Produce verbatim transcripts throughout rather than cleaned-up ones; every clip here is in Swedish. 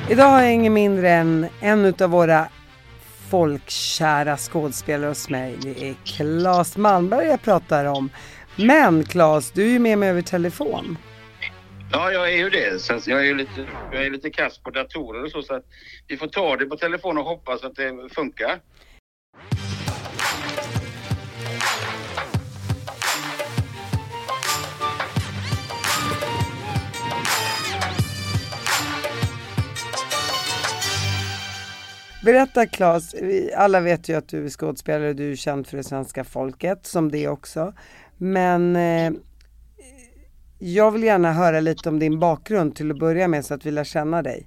Idag har jag ingen mindre än en av våra folkkära skådespelare hos mig. Det är Claes Malmberg jag pratar om. Men Claes, du är ju med mig över telefon. Ja, jag är ju det. Så jag är ju lite, jag är lite kass på datorer och så, så att vi får ta det på telefon och hoppas att det funkar. Berätta Claes, vi alla vet ju att du är skådespelare och du är känd för det svenska folket, som det också. Men eh, jag vill gärna höra lite om din bakgrund till att börja med så att vi lär känna dig.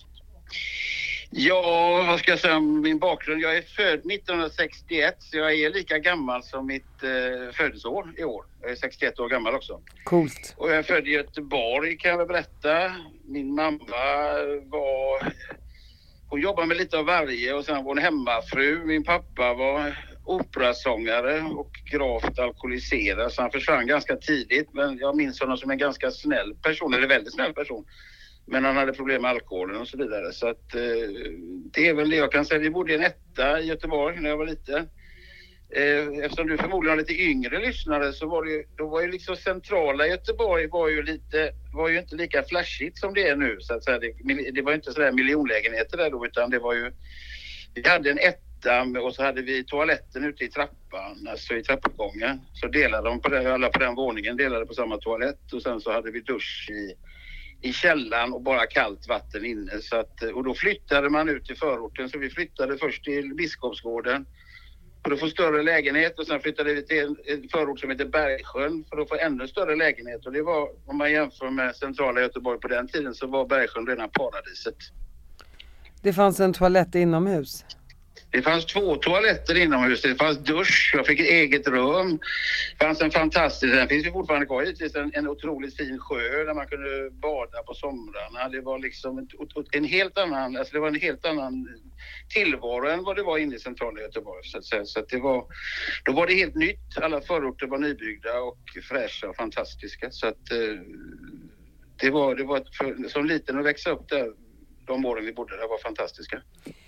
Ja, vad ska jag säga om min bakgrund? Jag är född nittonhundrasextioett, så jag är lika gammal som mitt eh, födelseår i år. Jag är sextioett år gammal också. Coolt. Och jag är född i Göteborg, kan jag väl berätta. Min mamma var... Hon jobbade med lite av varje och sen var hon hemmafru. Min pappa var operasångare och gravt alkoholiserad, så han försvann ganska tidigt. Men jag minns honom som en ganska snäll person, eller väldigt snäll person. Men han hade problem med alkoholen och så vidare. Så att, eh, det är väl det jag kan säga. Vi bodde i en etta i Göteborg när jag var liten. Eh, eftersom du förmodligen har lite yngre lyssnare, så var det ju, då var ju liksom centrala Göteborg var ju lite, var ju inte lika flashigt som det är nu, så att säga. Det, det var ju inte sådär miljonlägenheter där då, utan det var ju, vi hade en etta och så hade vi toaletten ute i trappan, alltså i trappuppgången. Så delade de på det, alla på den våningen delade på samma toalett, och sen så hade vi dusch i i källan och bara kallt vatten inne. Så att, och då flyttade man ut till förorten, så vi flyttade först till Biskopsgården för att få större lägenhet, och sen flyttade vi till en förort som heter Bergsjön för att få ännu större lägenhet. Och det var, om man jämför med centrala Göteborg på den tiden, så var Bergsjön redan paradiset. Det fanns en toalett inomhus? Det fanns två toaletter inomhus, det fanns dusch, jag fick ett eget rum. Det fanns en fantastisk, den finns ju fortfarande kvar, givetvis en, en otroligt fin sjö där man kunde bada på somrarna. Det var liksom en, en helt annan, alltså det var en helt annan tillvaro än vad det var inne i centrala Göteborg, så att säga. Så att det var, då var det helt nytt, alla förorter var nybyggda och fräscha och fantastiska. Så att det var, det var för, som liten att växa upp där, de åren vi bodde där var fantastiska.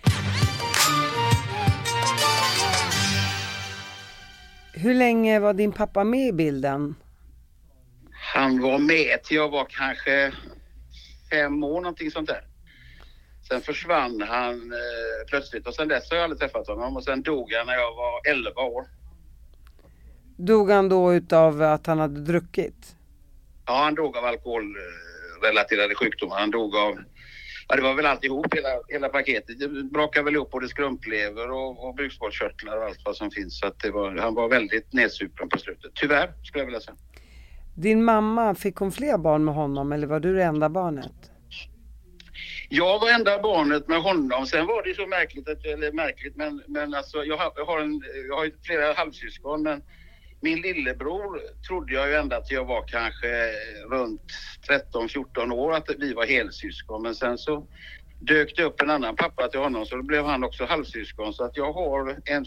Hur länge var din pappa med i bilden? Han var med till jag var kanske fem år, någonting sånt där. Sen försvann han eh, plötsligt, och sen dess har jag aldrig träffat honom, och sen dog han när jag var elva år. Dog han då utav att han hade druckit? Ja, han dog av alkoholrelaterade sjukdomar. Han dog av, ja, det var väl alltihop, hela, hela paketet. Det brakade väl upp både skrumplever och, och bukspottkörtlar och allt vad som finns. Så att det var, han var väldigt nedsupen på slutet. Tyvärr, skulle jag vilja säga. Din mamma, fick hon fler barn med honom, eller var du det enda barnet? Jag var enda barnet med honom. Sen var det så märkligt, att, eller märkligt, men, men alltså, jag har, jag har, en, jag har flera halvsyskon, men min lillebror trodde jag ju ända att jag var kanske runt tretton fjorton år, att vi var helsyskon. Men sen så dök det upp en annan pappa till honom, så då blev han också halvsyskon. Så att jag har en...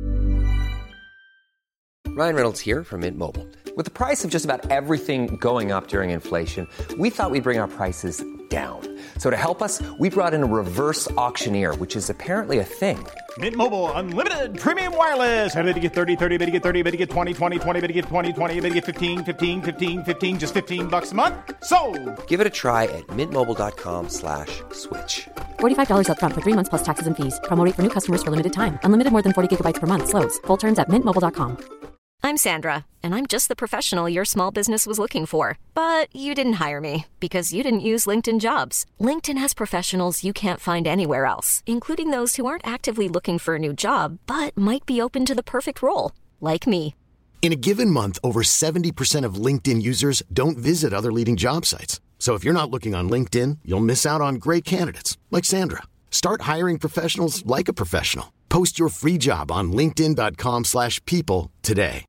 Ryan Reynolds here from Mint Mobile. With the price of just about everything going up during inflation, we thought we'd bring our prices down. So to help us, we brought in a reverse auctioneer, which is apparently a thing. Mint Mobile Unlimited Premium Wireless. How to get thirty, thirty, how to get thirty, how to get twenty, twenty, twenty, how to get twenty, twenty, how to get fifteen, fifteen, fifteen, fifteen, just fifteen bucks a month? Sold! Give it a try at mintmobile.com slash switch. forty-five dollars up front for three months plus taxes and fees. Promo rate for new customers for limited time. Unlimited more than forty gigabytes per month. Slows full terms at mint mobile dot com. I'm Sandra, and I'm just the professional your small business was looking for. But you didn't hire me because you didn't use LinkedIn Jobs. LinkedIn has professionals you can't find anywhere else, including those who aren't actively looking for a new job, but might be open to the perfect role, like me. In a given month, over seventy percent of LinkedIn users don't visit other leading job sites. So if you're not looking on LinkedIn, you'll miss out on great candidates, like Sandra. Start hiring professionals like a professional. Post your free job on linkedin dot com slash people today.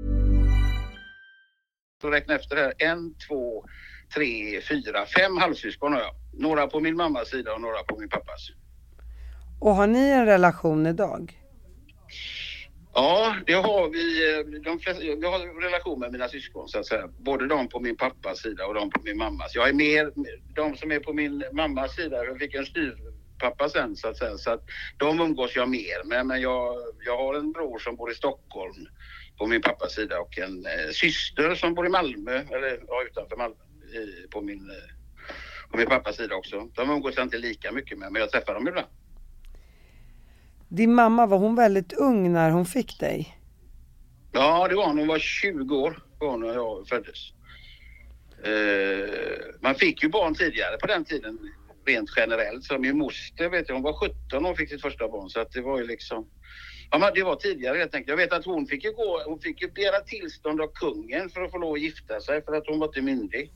Så räkna efter det här. En, två, tre, fyra, fem halvsyskon har jag. Några på min mammas sida och några på min pappas. Och har ni en relation idag? Ja, det har vi. De flesta, jag har en relation med mina syskon så att säga. Både de på min pappas sida och de på min mammas. Jag är mer, de som är på min mammas sida, jag fick en styvpappa sen så att säga. Så att de umgås jag mer med. Men jag, jag har en bror som bor i Stockholm på min pappas sida och en eh, syster som bor i Malmö, eller ja, utanför Malmö, i, på, min, eh, på min pappas sida också. De umgås jag inte lika mycket med, men jag träffar dem ibland. Din mamma, var hon väldigt ung när hon fick dig? Ja, det var hon. Hon var tjugo år var hon när jag föddes. Eh, man fick ju barn tidigare på den tiden, rent generellt. Så min moster, vet jag, hon var sjutton och fick sitt första barn. Så att det var ju liksom... Ja, men det var tidigare helt enkelt. Jag vet att hon fick ju gå, hon fick ju begära tillstånd av kungen för att få lov att gifta sig för att hon var inte myndig.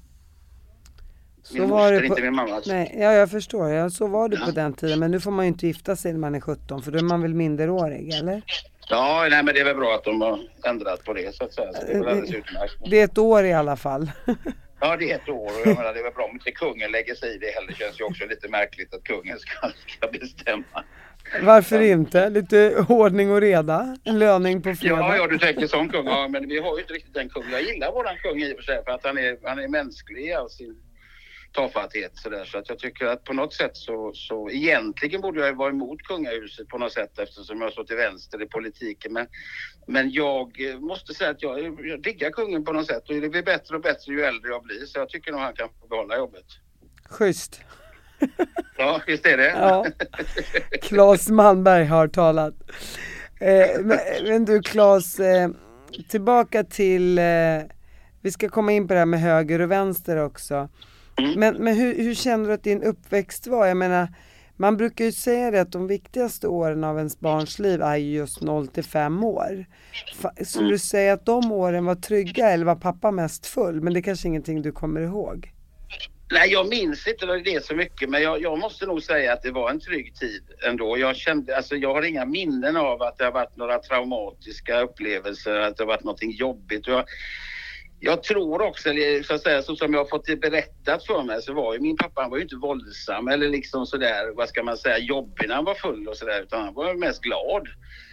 Så min var moster, det på... inte min mamma. Nej, ja, jag förstår. Ja, så var det ja. på den tiden. Men nu får man ju inte gifta sig när man är sjutton, för då är man väl minderårig, eller? Ja, nej, men det är väl bra att de har ändrat på det så att säga. Så det är väl alldeles utmärkt. Det är ett år i alla fall. Ja, det är ett år och jag menar, det är väl bra om inte kungen lägger sig i det heller. Det känns ju också lite märkligt att kungen ska, ska bestämma. Varför ja. inte? Lite ordning och reda, en löning på fredag. Ja, ja, du tänker som kung. Ja, men vi har ju inte riktigt den kung. Jag gillar våran kung i och för sig för att han är, han är mänsklig i all sin tafatthet. Så, där. Så att jag tycker att på något sätt så, så egentligen borde jag vara emot kungahuset på något sätt eftersom jag står till vänster i politiken. Men, men jag måste säga att jag, jag diggar kungen på något sätt och det blir bättre och bättre ju äldre jag blir. Så jag tycker nog han kan få behålla jobbet. Schysst. Ja, visst är det. Ja. Claes Malmberg har talat. Eh, men, men du Claes, eh, tillbaka till, eh, vi ska komma in på det här med höger och vänster också. Mm. Men, men hur, hur känner du att din uppväxt var? Jag menar, man brukar ju säga det att de viktigaste åren av ens barns liv är just noll till fem år. Skulle du säga att de åren var trygga eller var pappa mest full? Men det är kanske ingenting du kommer ihåg. Nej, jag minns inte det så mycket, men jag, jag måste nog säga att det var en trygg tid ändå. Jag kände, alltså jag har inga minnen av att det har varit några traumatiska upplevelser, att det har varit någonting jobbigt. Jag, jag tror också, så att säga, så som jag har fått det berättat för mig, så var ju min pappa, han var ju inte våldsam eller liksom sådär, vad ska man säga, jobbig när han var full och sådär, utan han var mest glad.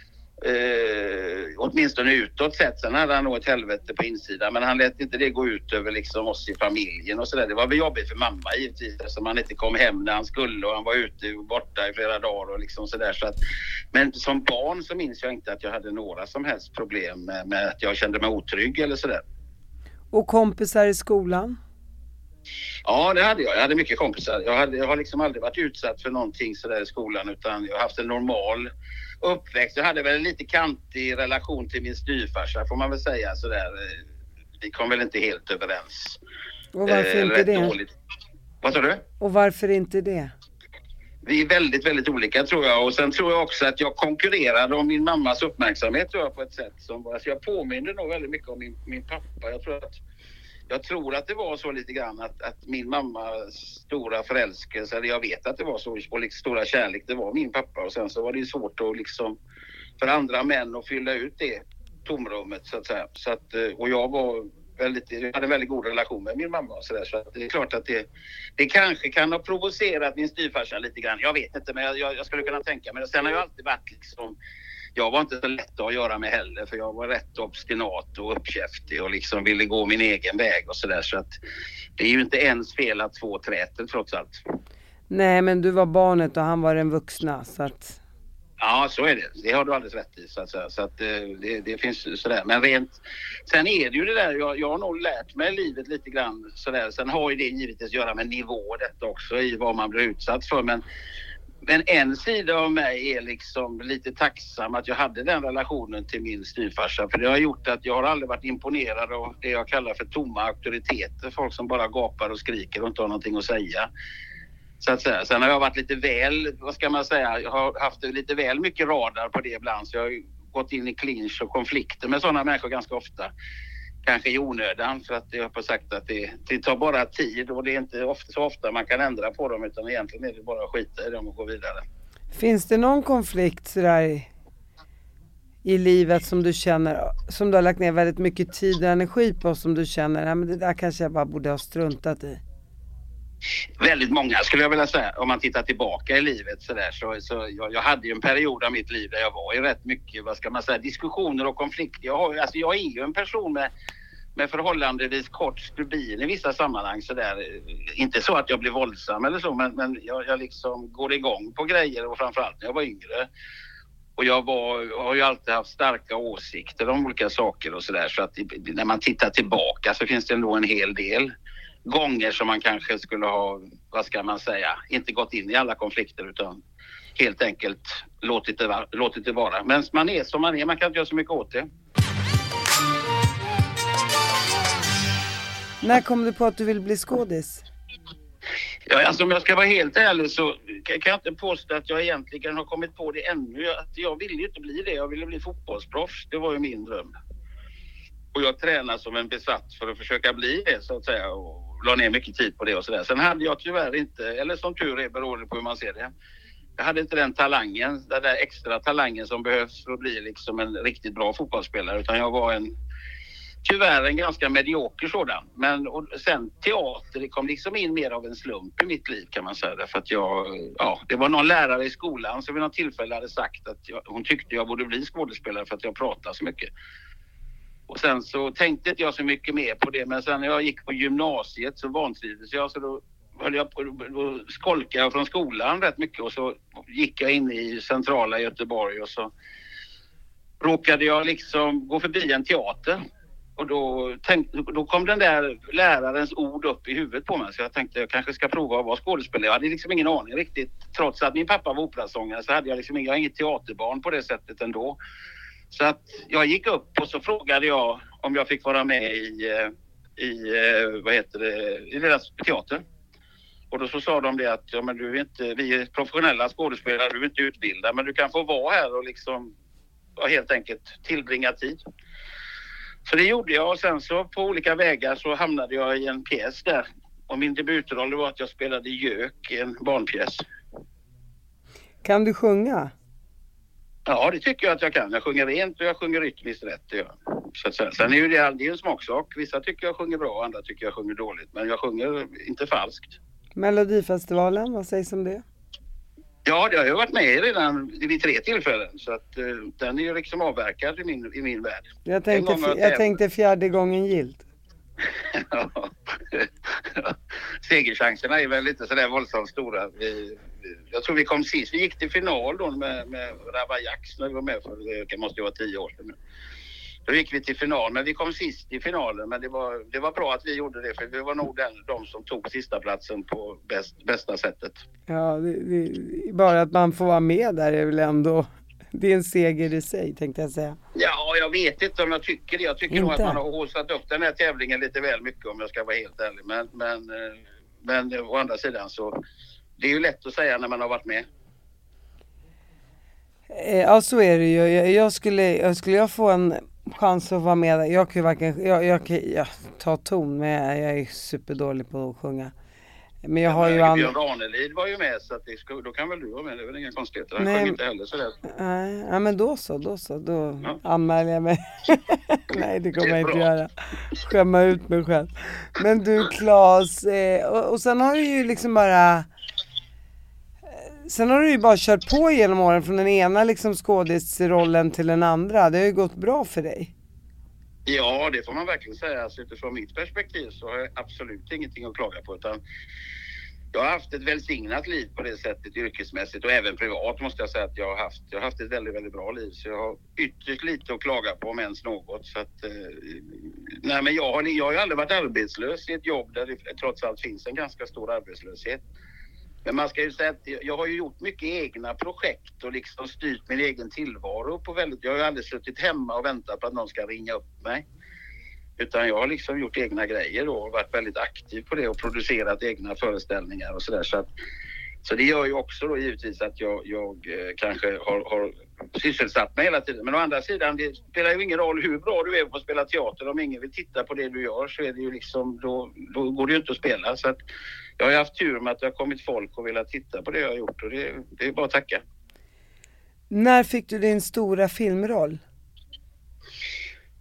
Eh, åtminstone utåt sett. Sen hade han nog ett helvete på insidan, men han lät inte det gå ut över liksom oss i familjen och sådär. Det var väl jobbigt för mamma givetvis, som han inte kom hem när han skulle och han var ute och borta i flera dagar och liksom sådär. Så att, men som barn så minns jag inte att jag hade några som helst problem med, med att jag kände mig otrygg eller sådär. Och kompisar i skolan? Ja, det hade jag. Jag hade mycket kompisar. Jag, hade, jag har liksom aldrig varit utsatt för någonting sådär i skolan, utan jag har haft en normal uppväxt. Jag hade väl en lite kantig relation till min styvfarsa, får man väl säga sådär. Vi kom väl inte helt överens. Och varför eh, inte det? Dåligt. Vad sa du? Och varför inte det? Vi är väldigt, väldigt olika tror jag. Och sen tror jag också att jag konkurrerade om min mammas uppmärksamhet tror jag, på ett sätt som var... Alltså jag påminner nog väldigt mycket om min, min pappa. Jag tror att Jag tror att det var så lite grann att, att min mammas stora förälskelse, eller jag vet att det var så, och liksom stora kärlek, det var min pappa. Och sen så var det svårt att liksom för andra män att fylla ut det tomrummet så att säga. Så att, och jag var väldigt, jag hade en väldigt god relation med min mamma och så där. Så att det är klart att det, det kanske kan ha provocerat min styvfarsa lite grann. Jag vet inte, men jag, jag skulle kunna tänka mig. Sen har jag alltid varit liksom... Jag var inte så lätt att göra med heller, för jag var rätt obstinat och uppkäftig och liksom ville gå min egen väg och sådär. Så att det är ju inte ens fel att få träten trots allt. Nej, men du var barnet och han var den vuxna, så att... Ja, så är det. Det har du alldeles rätt i, så att säga. Så att det, det finns sådär. Men rent... Sen är det ju det där, jag, jag har nog lärt mig livet lite grann sådär. Sen har ju det givetvis att göra med nivå detta också, i vad man blir utsatt för. Men... Men en sida av mig är liksom lite tacksam att jag hade den relationen till min styvfarsa. För det har gjort att jag har aldrig varit imponerad av det jag kallar för tomma auktoriteter. Folk som bara gapar och skriker och inte har någonting att säga. Så att säga. Sen har jag varit lite väl, vad ska man säga, jag har haft lite väl mycket radar på det ibland. Så jag har gått in i clinch och konflikter med sådana människor ganska ofta. Kanske i onödan, för att jag har sagt att det, det tar bara tid och det är inte ofta, så ofta man kan ändra på dem, utan egentligen är det bara att skita i dem och gå vidare. Finns det någon konflikt sådär i, i livet som du känner, som du har lagt ner väldigt mycket tid och energi på, som du känner, ja, men det där kanske jag bara borde ha struntat i? Väldigt många skulle jag vilja säga, om man tittar tillbaka i livet så där, så, så jag, jag hade ju en period av mitt liv där jag var i rätt mycket, vad ska man säga, diskussioner och konflikter. Jag, har, alltså jag är ju en person med, med förhållandevis kort stubin i vissa sammanhang så där. Inte så att jag blir våldsam eller så, men, men jag, jag liksom går igång på grejer, och framförallt när jag var yngre. Och jag var, har ju alltid haft starka åsikter om olika saker och sådär, så att när man tittar tillbaka så finns det nog en hel del gånger som man kanske skulle ha, vad ska man säga, inte gått in i alla konflikter utan helt enkelt låtit det, låtit det vara. Men man är som man är, man kan inte göra så mycket åt det. När kom du på att du vill bli skådis? Ja, alltså om jag ska vara helt ärlig så kan jag inte påstå att jag egentligen har kommit på det ännu. Att jag ville ju inte bli det, jag ville bli fotbollsproffs, det var ju min dröm. Och jag tränade som en besatt för att försöka bli det så att säga, och la ner mycket tid på det och sådär. Sen hade jag tyvärr inte, eller som tur är beroende på hur man ser det, jag hade inte den talangen, den där extra talangen som behövs för att bli liksom en riktigt bra fotbollsspelare, utan jag var en, tyvärr en ganska medioker sådan. Men och sen teater, det kom liksom in mer av en slump i mitt liv kan man säga. För att jag, ja, det var någon lärare i skolan som vid något tillfälle hade sagt att jag, hon tyckte jag borde bli skådespelare för att jag pratar så mycket. Och sen så tänkte inte jag så mycket mer på det, men sen när jag gick på gymnasiet så vantrivdes jag, så då höll jag på, då skolkade jag från skolan rätt mycket, och så gick jag in i centrala Göteborg och så råkade jag liksom gå förbi en teater. Och då, tänkte, då kom den där lärarens ord upp i huvudet på mig, så jag tänkte jag kanske ska prova att vara skådespelare. Jag hade liksom ingen aning riktigt, trots att min pappa var operasångare så hade jag liksom jag inget teaterbarn på det sättet ändå. Så att jag gick upp och så frågade jag om jag fick vara med i, i vad heter det, i deras teater. Och då så sa de det att ja, men du är inte, vi är professionella skådespelare, du är inte utbildad, men du kan få vara här och liksom ja, helt enkelt tillbringa tid. Så det gjorde jag, och sen så på olika vägar så hamnade jag i en pjäs där. Och min debutroll var att jag spelade Gök i en barnpjäs. Kan du sjunga? Ja, det tycker jag att jag kan. Jag sjunger rent och jag sjunger rytmiskt rätt. Ja. Så att säga. Sen är ju det alltid en smaksak. Vissa tycker jag sjunger bra, andra tycker jag sjunger dåligt. Men jag sjunger inte falskt. Melodifestivalen, vad sägs om det? Ja, det har jag varit med i redan vid tre tillfällen. Så att uh, den är ju liksom avverkad i min, i min värld. Jag tänkte, f- jag tänkte fjärde gången gilt. Ja. Segerchanserna är väl inte sådär våldsamt stora. Vi, jag tror vi kom sist. Vi gick till final då med, med Ravaillax när vi var med, för det måste ju vara tio år sedan nu. Då gick vi till final, men vi kom sist i finalen. Men det var, det var bra att vi gjorde det, för vi var nog den, de som tog sista platsen på bäst, bästa sättet. Ja, det, det, bara att man får vara med där är väl ändå, det är en seger i sig tänkte jag säga. Ja, jag vet inte om jag tycker det. Jag tycker inte. nog att man har håsat upp den här tävlingen lite väl mycket, om jag ska vara helt ärlig. Men, men, men å andra sidan så, det är ju lätt att säga när man har varit med. Ja, så är det ju. Jag, jag skulle, jag skulle jag få en chans att vara med där. Jag kan ju varken, jag, jag kan jag ta ton, men jag är superdålig på att sjunga. Men jag har ju an... Björn Ranelid var ju med, så att det ska, då kan väl du vara med. Det är väl inga konstigheter. Han sjöng inte heller sådär. Nej, ja, men då så, då så. Då ja. anmäler jag mig. Nej, det kommer det jag inte göra. Skämma ut mig själv. Men du, Claes, eh, och, och sen har du ju liksom bara... Sen har du ju bara kört på genom åren från den ena liksom skådisrollen till den andra. Det har ju gått bra för dig. Ja, det får man verkligen säga. Alltså, utifrån mitt perspektiv så har jag absolut ingenting att klaga på. Utan jag har haft ett välsignat liv på det sättet yrkesmässigt, och även privat måste jag säga att jag har haft. Jag har haft ett väldigt, väldigt bra liv. Så jag har ytterst lite att klaga på, om ens något. Så att, eh, nej, men jag har, jag har ju aldrig varit arbetslös i ett jobb där det trots allt finns en ganska stor arbetslöshet. Men man ska ju säga att jag har ju gjort mycket egna projekt och liksom styrt min egen tillvaro på väldigt... Jag har ju aldrig suttit hemma och väntat på att någon ska ringa upp mig. Utan jag har liksom gjort egna grejer då, och varit väldigt aktiv på det och producerat egna föreställningar och sådär. Så, att, så det gör ju också då givetvis att jag, jag eh, kanske har, har sysselsatt mig hela tiden. Men å andra sidan, det spelar ju ingen roll hur bra du är på att spela teater. Om ingen vill titta på det du gör så är det ju liksom, då, då går det ju inte att spela. Så att jag har haft tur med att det har kommit folk och velat titta på det jag har gjort, och det, det är bara att tacka. När fick du din stora filmroll?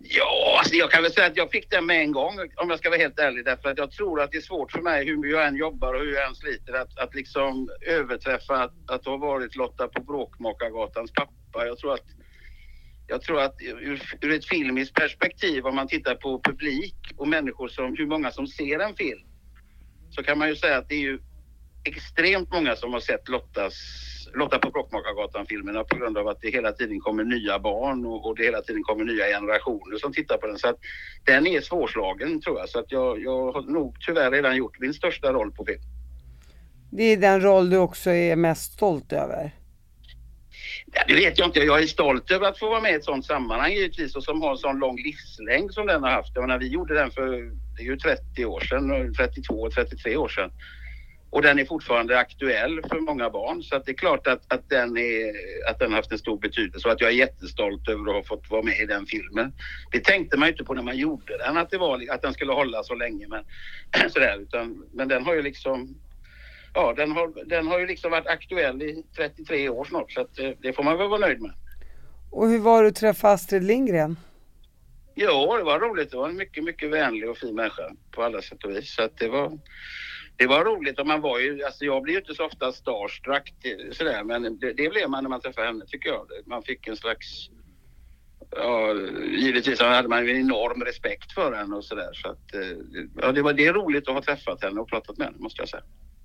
Ja, alltså jag kan väl säga att jag fick den med en gång, om jag ska vara helt ärlig. Därför att jag tror att det är svårt för mig, hur jag än jobbar och hur jag än sliter, att, att liksom överträffa att, att ha varit Lotta på Bråkmakargatans pappa. Jag tror att, jag tror att ur, ur ett filmiskt perspektiv, om man tittar på publik och människor, som hur många som ser en film, så kan man ju säga att det är ju extremt många som har sett Lottas Lotta på Bråkmakargatan-filmerna på grund av att det hela tiden kommer nya barn och, och det hela tiden kommer nya generationer som tittar på den. Så att den är svårslagen, tror jag. Så att jag, jag har nog tyvärr redan gjort min största roll på film. Det är den roll du också är mest stolt över? Ja, det vet jag inte. Jag är stolt över att få vara med i ett sånt sammanhang givetvis, och som har en sån lång livslängd som den har haft. Jag menar, vi gjorde den för det är ju trettio år sedan, trettiotvå trettiotre år sedan. Och den är fortfarande aktuell för många barn. Så att det är klart att, att, den är, att den har haft en stor betydelse. Och att jag är jättestolt över att ha fått vara med i den filmen. Det tänkte man ju inte på när man gjorde den. Att, det var, att den skulle hålla så länge. Men, sådär, utan, men den har ju liksom... Ja, den har, den har ju liksom varit aktuell i trettiotre år snart. Så att, det får man väl vara nöjd med. Och hur var det att träffa Astrid Lindgren? Ja, det var roligt. Det var en mycket, mycket vänlig och fin människa på alla sätt och vis. Så att det var... Det var roligt, och man var ju, alltså jag blir ju inte så ofta starstruck sådär, men det, det blev man när man träffade henne, tycker jag. Man fick en slags, ja, givetvis hade man en enorm respekt för henne och sådär. Så att, ja, det var det är roligt att ha träffat henne och pratat med henne, måste jag säga.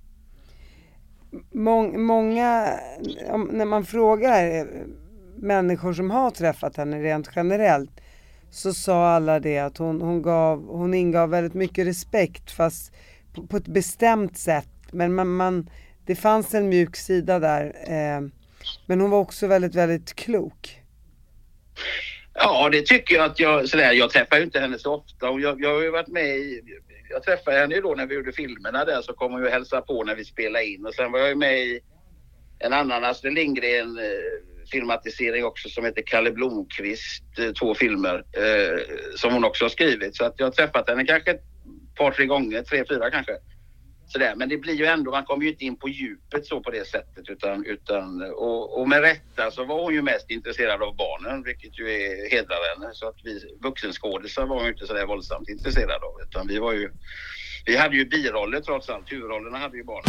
Mång, många, när man frågar människor som har träffat henne rent generellt, så sa alla det att hon, hon, gav, hon ingav väldigt mycket respekt, fast på ett bestämt sätt, men man, man, det fanns en mjuk sida där, eh, men hon var också väldigt, väldigt klok. Ja, det tycker jag att jag, sådär, jag träffar ju inte henne så ofta, och jag, jag har ju varit med i, jag träffade henne ju då när vi gjorde filmerna där, så kom hon ju hälsa på när vi spelade in, och sen var jag ju med i en annan Astrid Lindgren eh, filmatisering också som heter Kalle Blomqvist, eh, två filmer eh, som hon också har skrivit, så att jag har träffat henne kanske ett par, tre gånger, tre, fyra kanske. Sådär. Men det blir ju ändå, man kommer ju inte in på djupet så på det sättet. Utan, utan, och, och med rätta så var hon ju mest intresserad av barnen, vilket ju är hedrar henne. Så att vi vuxenskådisar var hon ju inte sådär våldsamt intresserad av. Utan vi var ju, vi hade ju biroller trots allt, huvudrollerna hade ju barnen.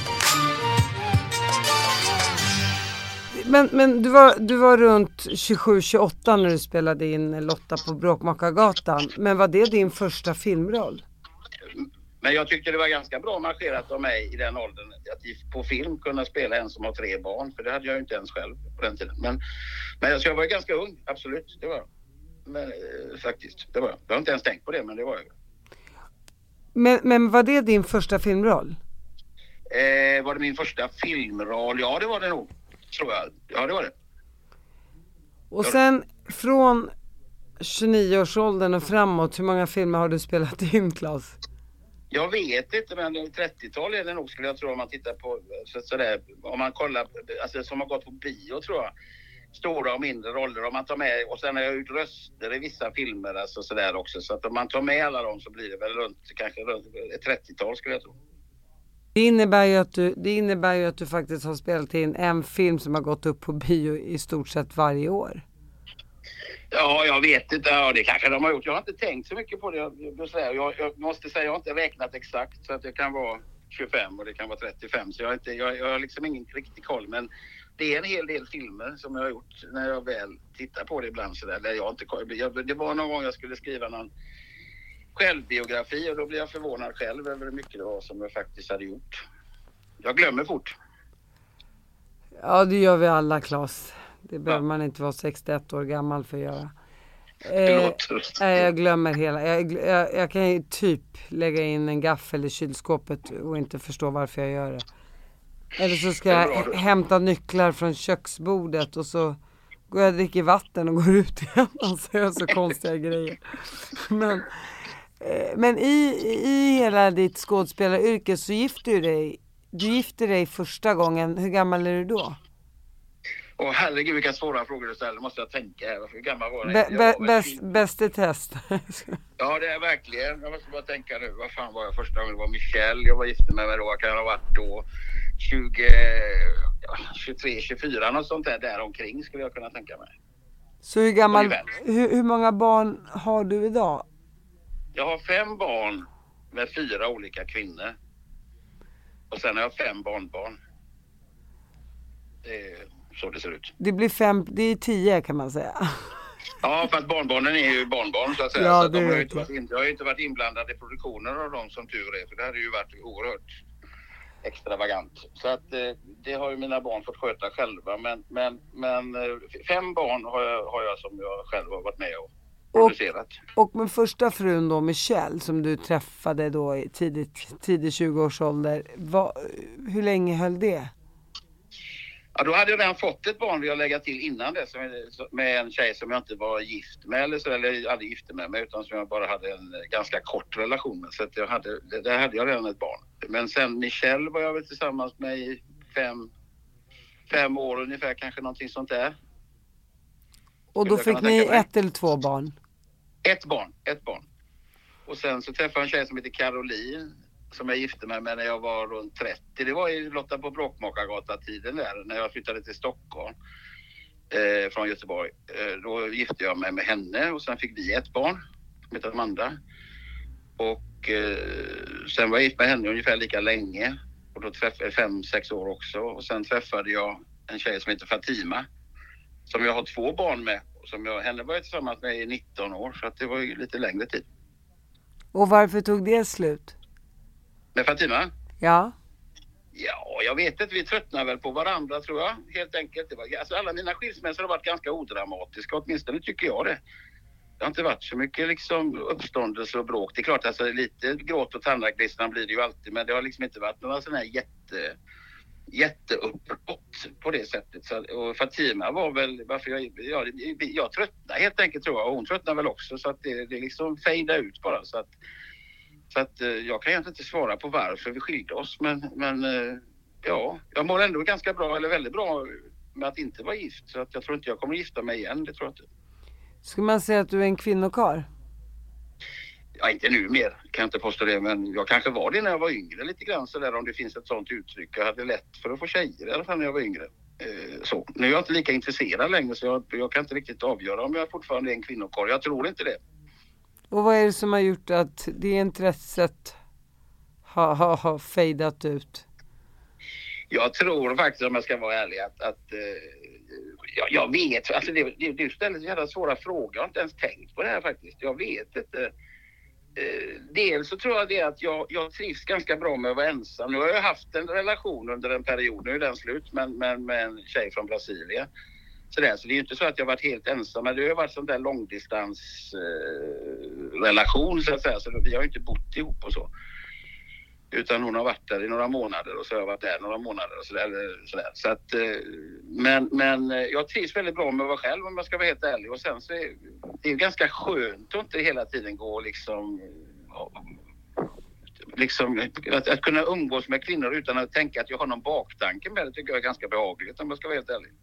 Men, men du, var, du var runt tjugosju tjugoåtta när du spelade in Lotta på Bråkmakargatan. Men var det din första filmroll? Men jag tyckte det var ganska bra marscherat av mig i den åldern att på film kunna spela en som har tre barn. För det hade jag ju inte ens själv på den tiden. Men, men jag var ganska ung, absolut. Det var jag. Men, eh, faktiskt, det var jag. Jag har inte ens tänkt på det, men det var jag. Men, men var det din första filmroll? Eh, var det min första filmroll? Ja, det var det nog. Tror jag. Ja, det var det. Och sen från tjugonio-årsåldern och framåt, hur många filmer har du spelat in, Claes? Jag vet inte, men trettiotal är det nog, skulle jag tro, om man tittar på så, sådär, om man kollar, alltså som har gått på bio, tror jag. Stora och mindre roller, om man tar med, och sen har jag gjort röster i vissa filmer, alltså sådär också. Så att om man tar med alla dem så blir det väl runt, kanske runt ett trettiotal, skulle jag tro. Det innebär ju att du, det innebär ju att du faktiskt har spelat in en film som har gått upp på bio i stort sett varje år. Ja, jag vet inte. Ja, det kanske de har gjort. Jag har inte tänkt så mycket på det. Jag, jag, jag måste säga, jag har inte räknat exakt, så att det kan vara tjugofem och det kan vara trettiofem. Så jag har, inte, jag, jag har liksom ingen riktig koll. Men det är en hel del filmer som jag har gjort när jag väl tittar på det ibland. Så där. Jag har inte, jag, det var någon gång jag skulle skriva någon självbiografi, och då blev jag förvånad själv över hur mycket det var som jag faktiskt hade gjort. Jag glömmer fort. Ja, det gör vi alla, Claes. Det behöver ja. man inte vara sextioett år gammal för att göra. Eh, nej, jag glömmer hela. Jag, jag, jag kan ju typ lägga in en gaffel i kylskåpet och inte förstå varför jag gör det. Eller så ska jag hämta nycklar från köksbordet och så går jag och dricker vatten och går ut igen. Alltså jag gör så konstiga grejer. Men, eh, men i, i hela ditt skådespelaryrke så gifte du dig. Du gifte dig första gången. Hur gammal är du då? Åh herregud, vilka svåra frågor du ställer. Måste jag tänka här. Hur gammal var det? Be, be, bäst, bäste test. Ja, det är verkligen. Jag måste bara tänka nu. Vad fan var jag första gången? Det var Michelle. Jag var gift med mig då. Jag kan ha varit då tjugo, tjugotre, tjugofyra. Något sånt där, där omkring skulle jag kunna tänka mig. Så hur gammal, hur, hur många barn har du idag? Jag har fem barn med fyra olika kvinnor. Och sen har jag fem barnbarn. Det är så det ser ut. Det blir fem, det är tio kan man säga. Ja, för att barnbarnen är ju barnbarn så att säga. Ja, så det de har vet inte varit in, jag har ju inte varit inblandad i produktionen av dem som tur är. För det hade ju varit oerhört extravagant. Så att eh, det har ju mina barn fått sköta själva. Men, men, men eh, fem barn har jag, har jag som jag själv har varit med och producerat. Och, och med första frun då, Michelle, som du träffade då i tidigt, tidigt tjugo-årsålder. Vad, hur länge höll det? Ja, då hade jag redan fått ett barn vi har legat till innan det med en tjej som jag inte var gift med eller, så, eller aldrig gifte med mig utan som jag bara hade en ganska kort relation med. Så att jag hade, där hade jag redan ett barn. Men sen Michelle var jag väl tillsammans med i fem, fem år ungefär, kanske någonting sånt där. Och då fick ni ett eller två barn? Ett barn, ett barn. Och sen så träffade jag en tjej som heter Caroline som jag gifte mig med när jag var runt trettio. Det var i Lotta på Bråkmakargatan-tiden där när jag flyttade till Stockholm eh, från Göteborg. Eh, då gifte jag mig med henne och sen fick vi ett barn som heter Amanda. Och eh, sen var jag gift med henne ungefär lika länge. Och då träffade jag fem, sex år också. Och sen träffade jag en tjej som heter Fatima som jag har två barn med. Och som jag, henne var jag tillsammans med i nitton år så att det var ju lite längre tid. Och varför tog det slut? Med Fatima? Ja. Ja, jag vet inte. Vi tröttnar väl på varandra tror jag. Helt enkelt. Det var, alltså, alla mina skilsmässor har varit ganska odramatiska. Åtminstone tycker jag det. Det har inte varit så mycket liksom uppståndelse och bråk. Det är klart, alltså, lite gråt och tandrakglistran blir det ju alltid. Men det har liksom inte varit några sådana här jätte, jätteuppbrott på det sättet. Så, och Fatima var väl, varför jag, jag, jag tröttnade helt enkelt tror jag. Och hon tröttnade väl också. Så att det, det liksom fejdade ut bara. Så att Så att jag kan egentligen inte svara på varför vi skilde oss. Men, men ja, jag mår ändå ganska bra eller väldigt bra med att inte vara gift. Så att jag tror inte jag kommer att gifta mig igen, det tror jag inte. Ska man säga att du är en kvinnokar? Ja, inte nu mer kan jag inte påstå det. Men jag kanske var det när jag var yngre lite grann så där om det finns ett sånt uttryck. Jag hade lätt för att få tjejer i alla fall när jag var yngre. Så. Nu är jag inte lika intresserad längre så jag, jag kan inte riktigt avgöra om jag fortfarande är en kvinnokar. Jag tror inte det. Och vad är det som har gjort att det intresset har, har, har fejdat ut? Jag tror faktiskt, om jag ska vara ärlig, att, att eh, jag, jag vet, alltså det, det, det ställer så jävla svåra frågor. Jag har inte ens tänkt på det här faktiskt. Jag vet inte. Eh, dels så tror jag det att jag, jag trivs ganska bra med att vara ensam. Nu har jag haft en relation under en period, nu är den slut, men, men med en tjej från Brasilien. Så, där, så det är ju inte så att jag varit helt ensam, men det har ju varit sån där långdistansrelation eh, så att säga. Så vi har ju inte bott ihop och så. Utan hon har varit där i några månader och så har jag varit där några månader och sådär. Så, där. Så att, eh, men, men jag trivs väldigt bra med att vara själv om jag ska vara helt ärlig. Och sen så är det är ganska skönt att inte hela tiden gå liksom... liksom att, att kunna umgås med kvinnor utan att tänka att jag har någon baktanke med det tycker jag är ganska behagligt om jag ska vara helt ärlig.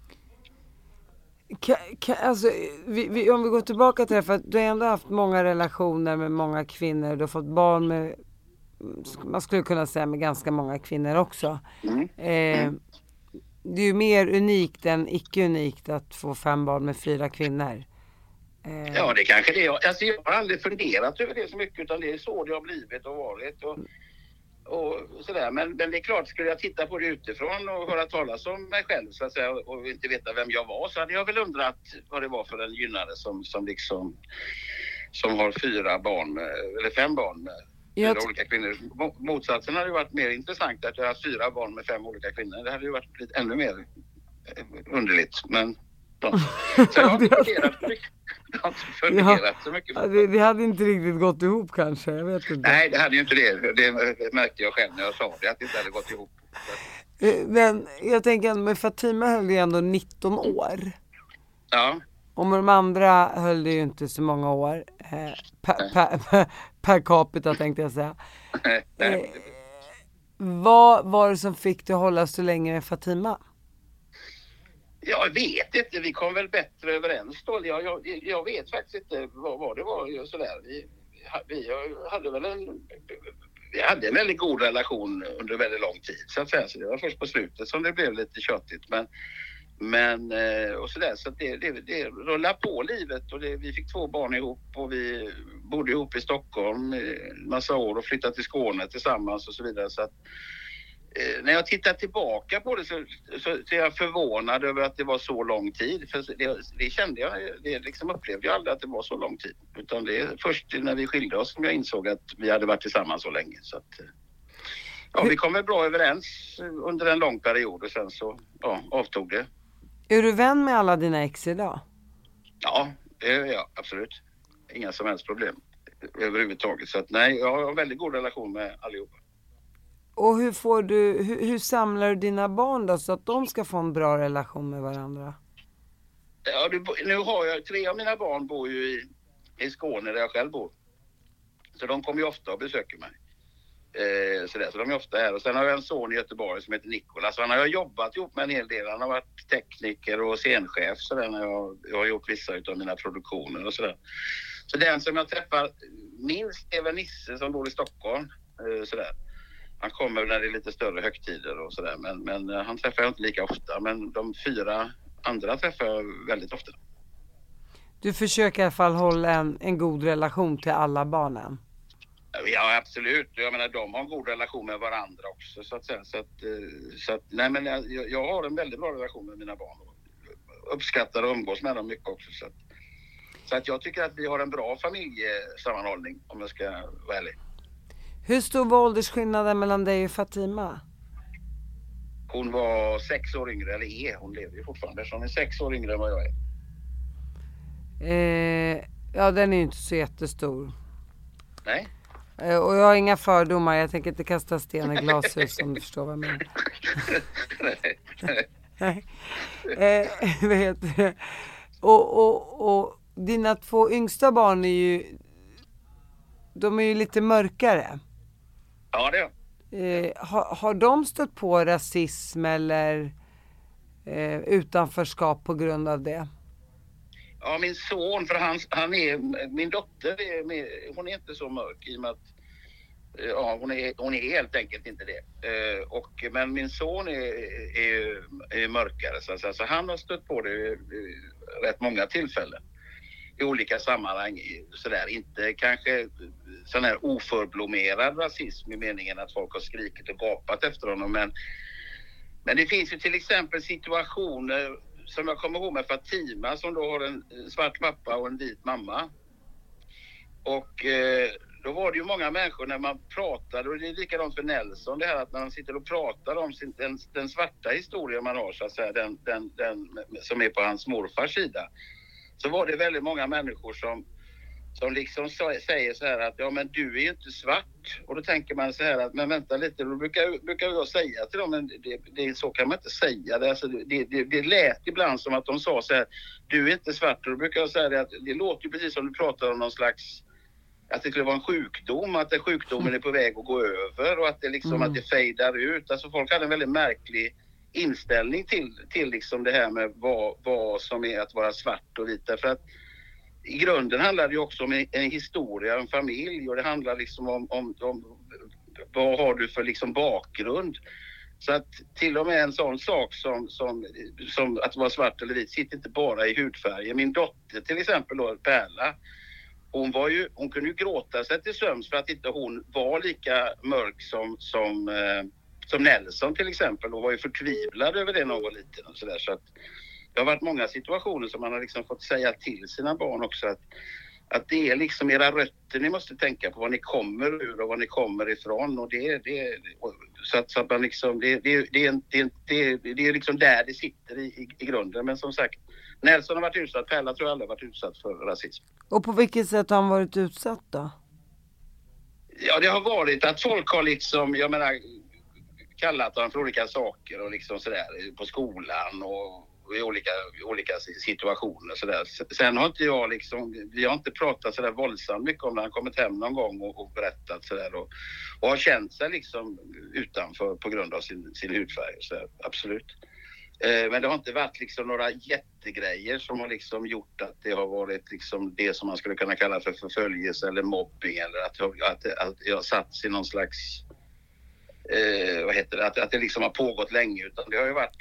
Ka, ka, alltså, vi, vi, om vi går tillbaka till det, för att du har ändå haft många relationer med många kvinnor, du har fått barn med, man skulle kunna säga med ganska många kvinnor också. Mm. Eh, det är ju mer unikt än icke unikt att få fem barn med fyra kvinnor. Eh. Ja, det kanske det är. Alltså, jag har aldrig funderat över det så mycket utan det är så det har blivit och varit och och sådär. Men, men det är klart, skulle jag titta på det utifrån och höra talas om mig själv så att säga, och inte veta vem jag var så hade jag väl undrat vad det var för en gynnare som, som liksom som har fyra barn med, eller fem barn med fyra t- olika kvinnor. Motsatsen hade ju varit mer intressant att jag har fyra barn med fem olika kvinnor. Det hade ju varit lite ännu mer underligt, men ja. Så jag har inte funderat så mycket. Jag har inte funderat ja, så mycket. Ja, det, det hade inte riktigt gått ihop kanske, jag vet inte. Nej, det hade ju inte det. Det märkte jag själv när jag sa det, att det inte hade gått ihop. Men jag tänker att med Fatima höll det ändå nitton år. Ja. Och med de andra höll det ju inte så många år. Eh, per, per, per capita tänkte jag säga. Eh, vad var det som fick dig att hålla så länge med Fatima? Jag vet inte, vi kom väl bättre överens då. Jag, jag, jag vet faktiskt inte vad, vad det var sådär. Vi, vi hade väl en, vi hade en väldigt god relation under väldigt lång tid så att säga. Så det var först på slutet som det blev lite tjötigt. Men, Men eh, och sådär, så att det, det, det rullar på livet och det, vi fick två barn ihop och vi bodde ihop i Stockholm en massa år och flyttade till Skåne tillsammans och så vidare. Så att, eh, när jag tittar tillbaka på det så, så, så är jag förvånad över att det var så lång tid. För det, det kände jag, det liksom upplevde jag aldrig att det var så lång tid. Utan det är först när vi skilde oss som jag insåg att vi hade varit tillsammans så länge. Så att, ja, vi kom väl bra överens under en lång period och sen så ja, avtog det. Är du vän med alla dina ex idag? Ja, det är jag absolut. Inga som helst problem överhuvudtaget. Så att, nej, jag har en väldigt god relation med allihopa. Och hur får du, hur, hur samlar du dina barn då så att de ska få en bra relation med varandra? Ja, nu har jag, tre av mina barn bor ju i, i Skåne där jag själv bor. Så de kommer ju ofta och besöker mig. Eh, så, där, så de är ofta här. Och sen har jag en son i Göteborg som heter Nikolas. Han har jag jobbat ihop med en hel del. Han har varit tekniker och scenchef så där, när jag, jag har gjort vissa av mina produktioner och sådär. Så den som jag träffar minst är väl Nisse som bor i Stockholm. Eh, så där. Han kommer när det är lite större högtider och sådär. Men, men han träffar jag inte lika ofta. Men de fyra andra träffar jag väldigt ofta. Du försöker i alla fall hålla en, en god relation till alla barnen? Ja, absolut. Jag menar, de har en god relation med varandra också. Så att säga. Så att, så att, nej, men jag, jag har en väldigt bra relation med mina barn. Uppskattar och umgås med dem mycket också. Så att, så att jag tycker att vi har en bra familjesammanhållning, om jag ska vara ärlig. Hur stor var åldersskillnaden mellan dig och Fatima? Hon var sex år yngre, eller är, hon lever ju fortfarande. Så hon är sex år yngre än vad jag är. Eh, ja, den är ju inte så jättestor. Nej. Eh, och jag har inga fördomar, jag tänker inte kasta sten i glashus om du förstår vad jag menar. Nej, nej. eh, vad heter det? Och, och, och dina två yngsta barn är ju, de är ju lite mörkare. Ja, det är Eh, har, har de stött på rasism eller eh, utanförskap på grund av det? Ja, min son, för han, han är, min dotter är med, hon är inte så mörk i och med att ja, hon är, hon är helt enkelt inte det. Eh, och, men min son är, är, är mörkare så, så, så han har stött på det i rätt många tillfällen. I olika sammanhang sådär, inte kanske sån här oförblommerad rasism i meningen att folk har skrikit och gapat efter honom, men, men det finns ju till exempel situationer som jag kommer ihåg med Fatima som då har en svart pappa och en vit mamma. Och eh, då var det ju många människor när man pratade, och det är likadant för Nelson det här att när man sitter och pratar om sin, den, den svarta historien man har så att säga, den, den, den som är på hans morfars sida. Så var det väldigt många människor som, som liksom säger så här att ja men du är ju inte svart. Och då tänker man så här att men vänta lite, då brukar, brukar jag säga till dem men det, det, så kan man inte säga det. Alltså, det, det. Det lät ibland som att de sa så här, du är inte svart. Och då brukar jag säga det att det låter ju precis som du pratar om någon slags, att det skulle vara en sjukdom, att det sjukdomen är på väg att gå över och att det liksom mm. att det fejdar ut. Alltså folk hade en väldigt märklig inställning till, till liksom det här med vad, vad som är att vara svart och vit. För att i grunden handlar det ju också om en, en historia, en familj, och det handlar liksom om, om, om vad har du för liksom bakgrund. Så att till och med en sån sak som, som, som att vara svart eller vit sitter inte bara i hudfärgen. Min dotter till exempel då, Perla, hon, var ju, hon kunde ju gråta sig till sömns för att inte hon var lika mörk som, som eh, Som Nelson till exempel, och var ju förtvivlad över det när hon var liten och sådär. Så att det har varit många situationer som man har liksom fått säga till sina barn också att, att det är liksom era rötter ni måste tänka på, var ni kommer ur och var ni kommer ifrån. Och det, det, så att, så att man liksom, det, det, det, det, det, det är liksom där det sitter i, i, i grunden. Men som sagt, Nelson har varit utsatt, Pella tror jag aldrig har varit utsatt för rasism. Och på vilket sätt har han varit utsatt då? Ja, det har varit att folk har liksom, jag menar, kallat honom för olika saker och liksom sådär på skolan och i olika, olika situationer sådär. Sen har inte jag liksom, vi har inte pratat sådär våldsamt mycket om när han kommit hem någon gång och, och berättat sådär och, och har känt sig liksom utanför på grund av sin, sin hudfärg sådär, absolut. Eh, men det har inte varit liksom några jättegrejer som har liksom gjort att det har varit liksom det som man skulle kunna kalla för förföljelse eller mobbing eller att, att, att jag satt i någon slags Eh, vad heter det, att, att det liksom har pågått länge, utan det har ju varit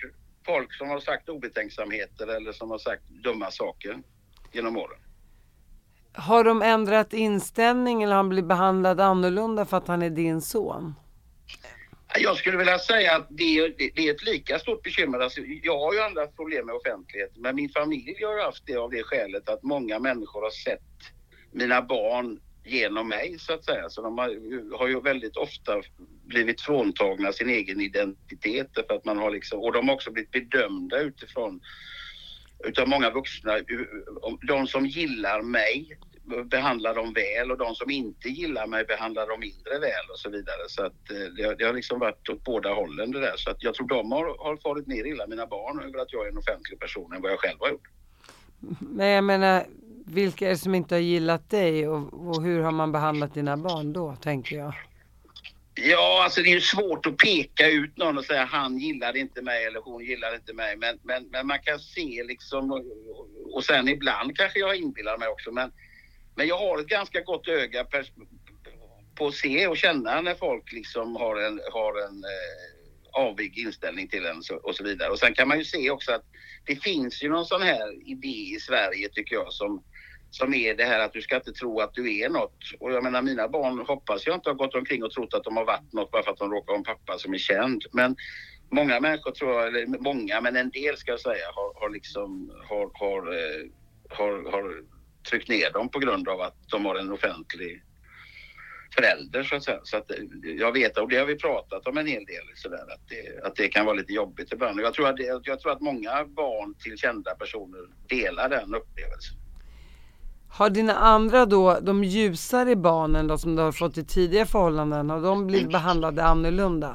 folk som har sagt obetänksamheter eller som har sagt dumma saker genom åren. Har de ändrat inställning eller har han blivit behandlad annorlunda för att han är din son? Jag skulle vilja säga att det är, det är ett lika stort bekymmer. Alltså, jag har ju andra problem med offentlighet, men min familj har haft det av det skälet att många människor har sett mina barn genom mig så att säga. Så de har, har ju väldigt ofta blivit fråntagna sin egen identitet för att man har liksom, och de har också blivit bedömda utifrån utav många vuxna. De som gillar mig behandlar dem väl och de som inte gillar mig behandlar dem mindre väl och så vidare. Så att det, det har liksom varit åt båda hållen det där. Så att jag tror de har, har farit mer illa, mina barn, över att jag är en offentlig person än vad jag själv har gjort. Men jag menar, vilka är det som inte har gillat dig och, och hur har man behandlat dina barn då, tänker jag? Ja, alltså det är ju svårt att peka ut någon och säga han gillar inte mig eller hon gillar inte mig. Men, men, men man kan se liksom, och, och sen ibland kanske jag inbillar mig också, men Men jag har ett ganska gott öga på att se och känna när folk liksom har en, har en eh, avig inställning till en och så vidare. Och sen kan man ju se också att det finns ju någon sån här idé i Sverige tycker jag som, som är det här att du ska inte tro att du är något. Och jag menar mina barn hoppas jag inte har gått omkring och trott att de har varit något bara för att de råkar ha en pappa som är känd. Men många människor tror jag, eller många men en del ska jag säga har, har liksom har, har, eh, har, har tryckt ner dem på grund av att de har en offentlig förälder så att säga. Så att jag vet, och det har vi pratat om en hel del sådär, att det, att det kan vara lite jobbigt ibland. Och jag tror, att det, jag tror att många barn till kända personer delar den upplevelsen. Har dina andra då, de ljusare barnen då, som du har fått i tidiga förhållanden, har de blivit mm. behandlade annorlunda?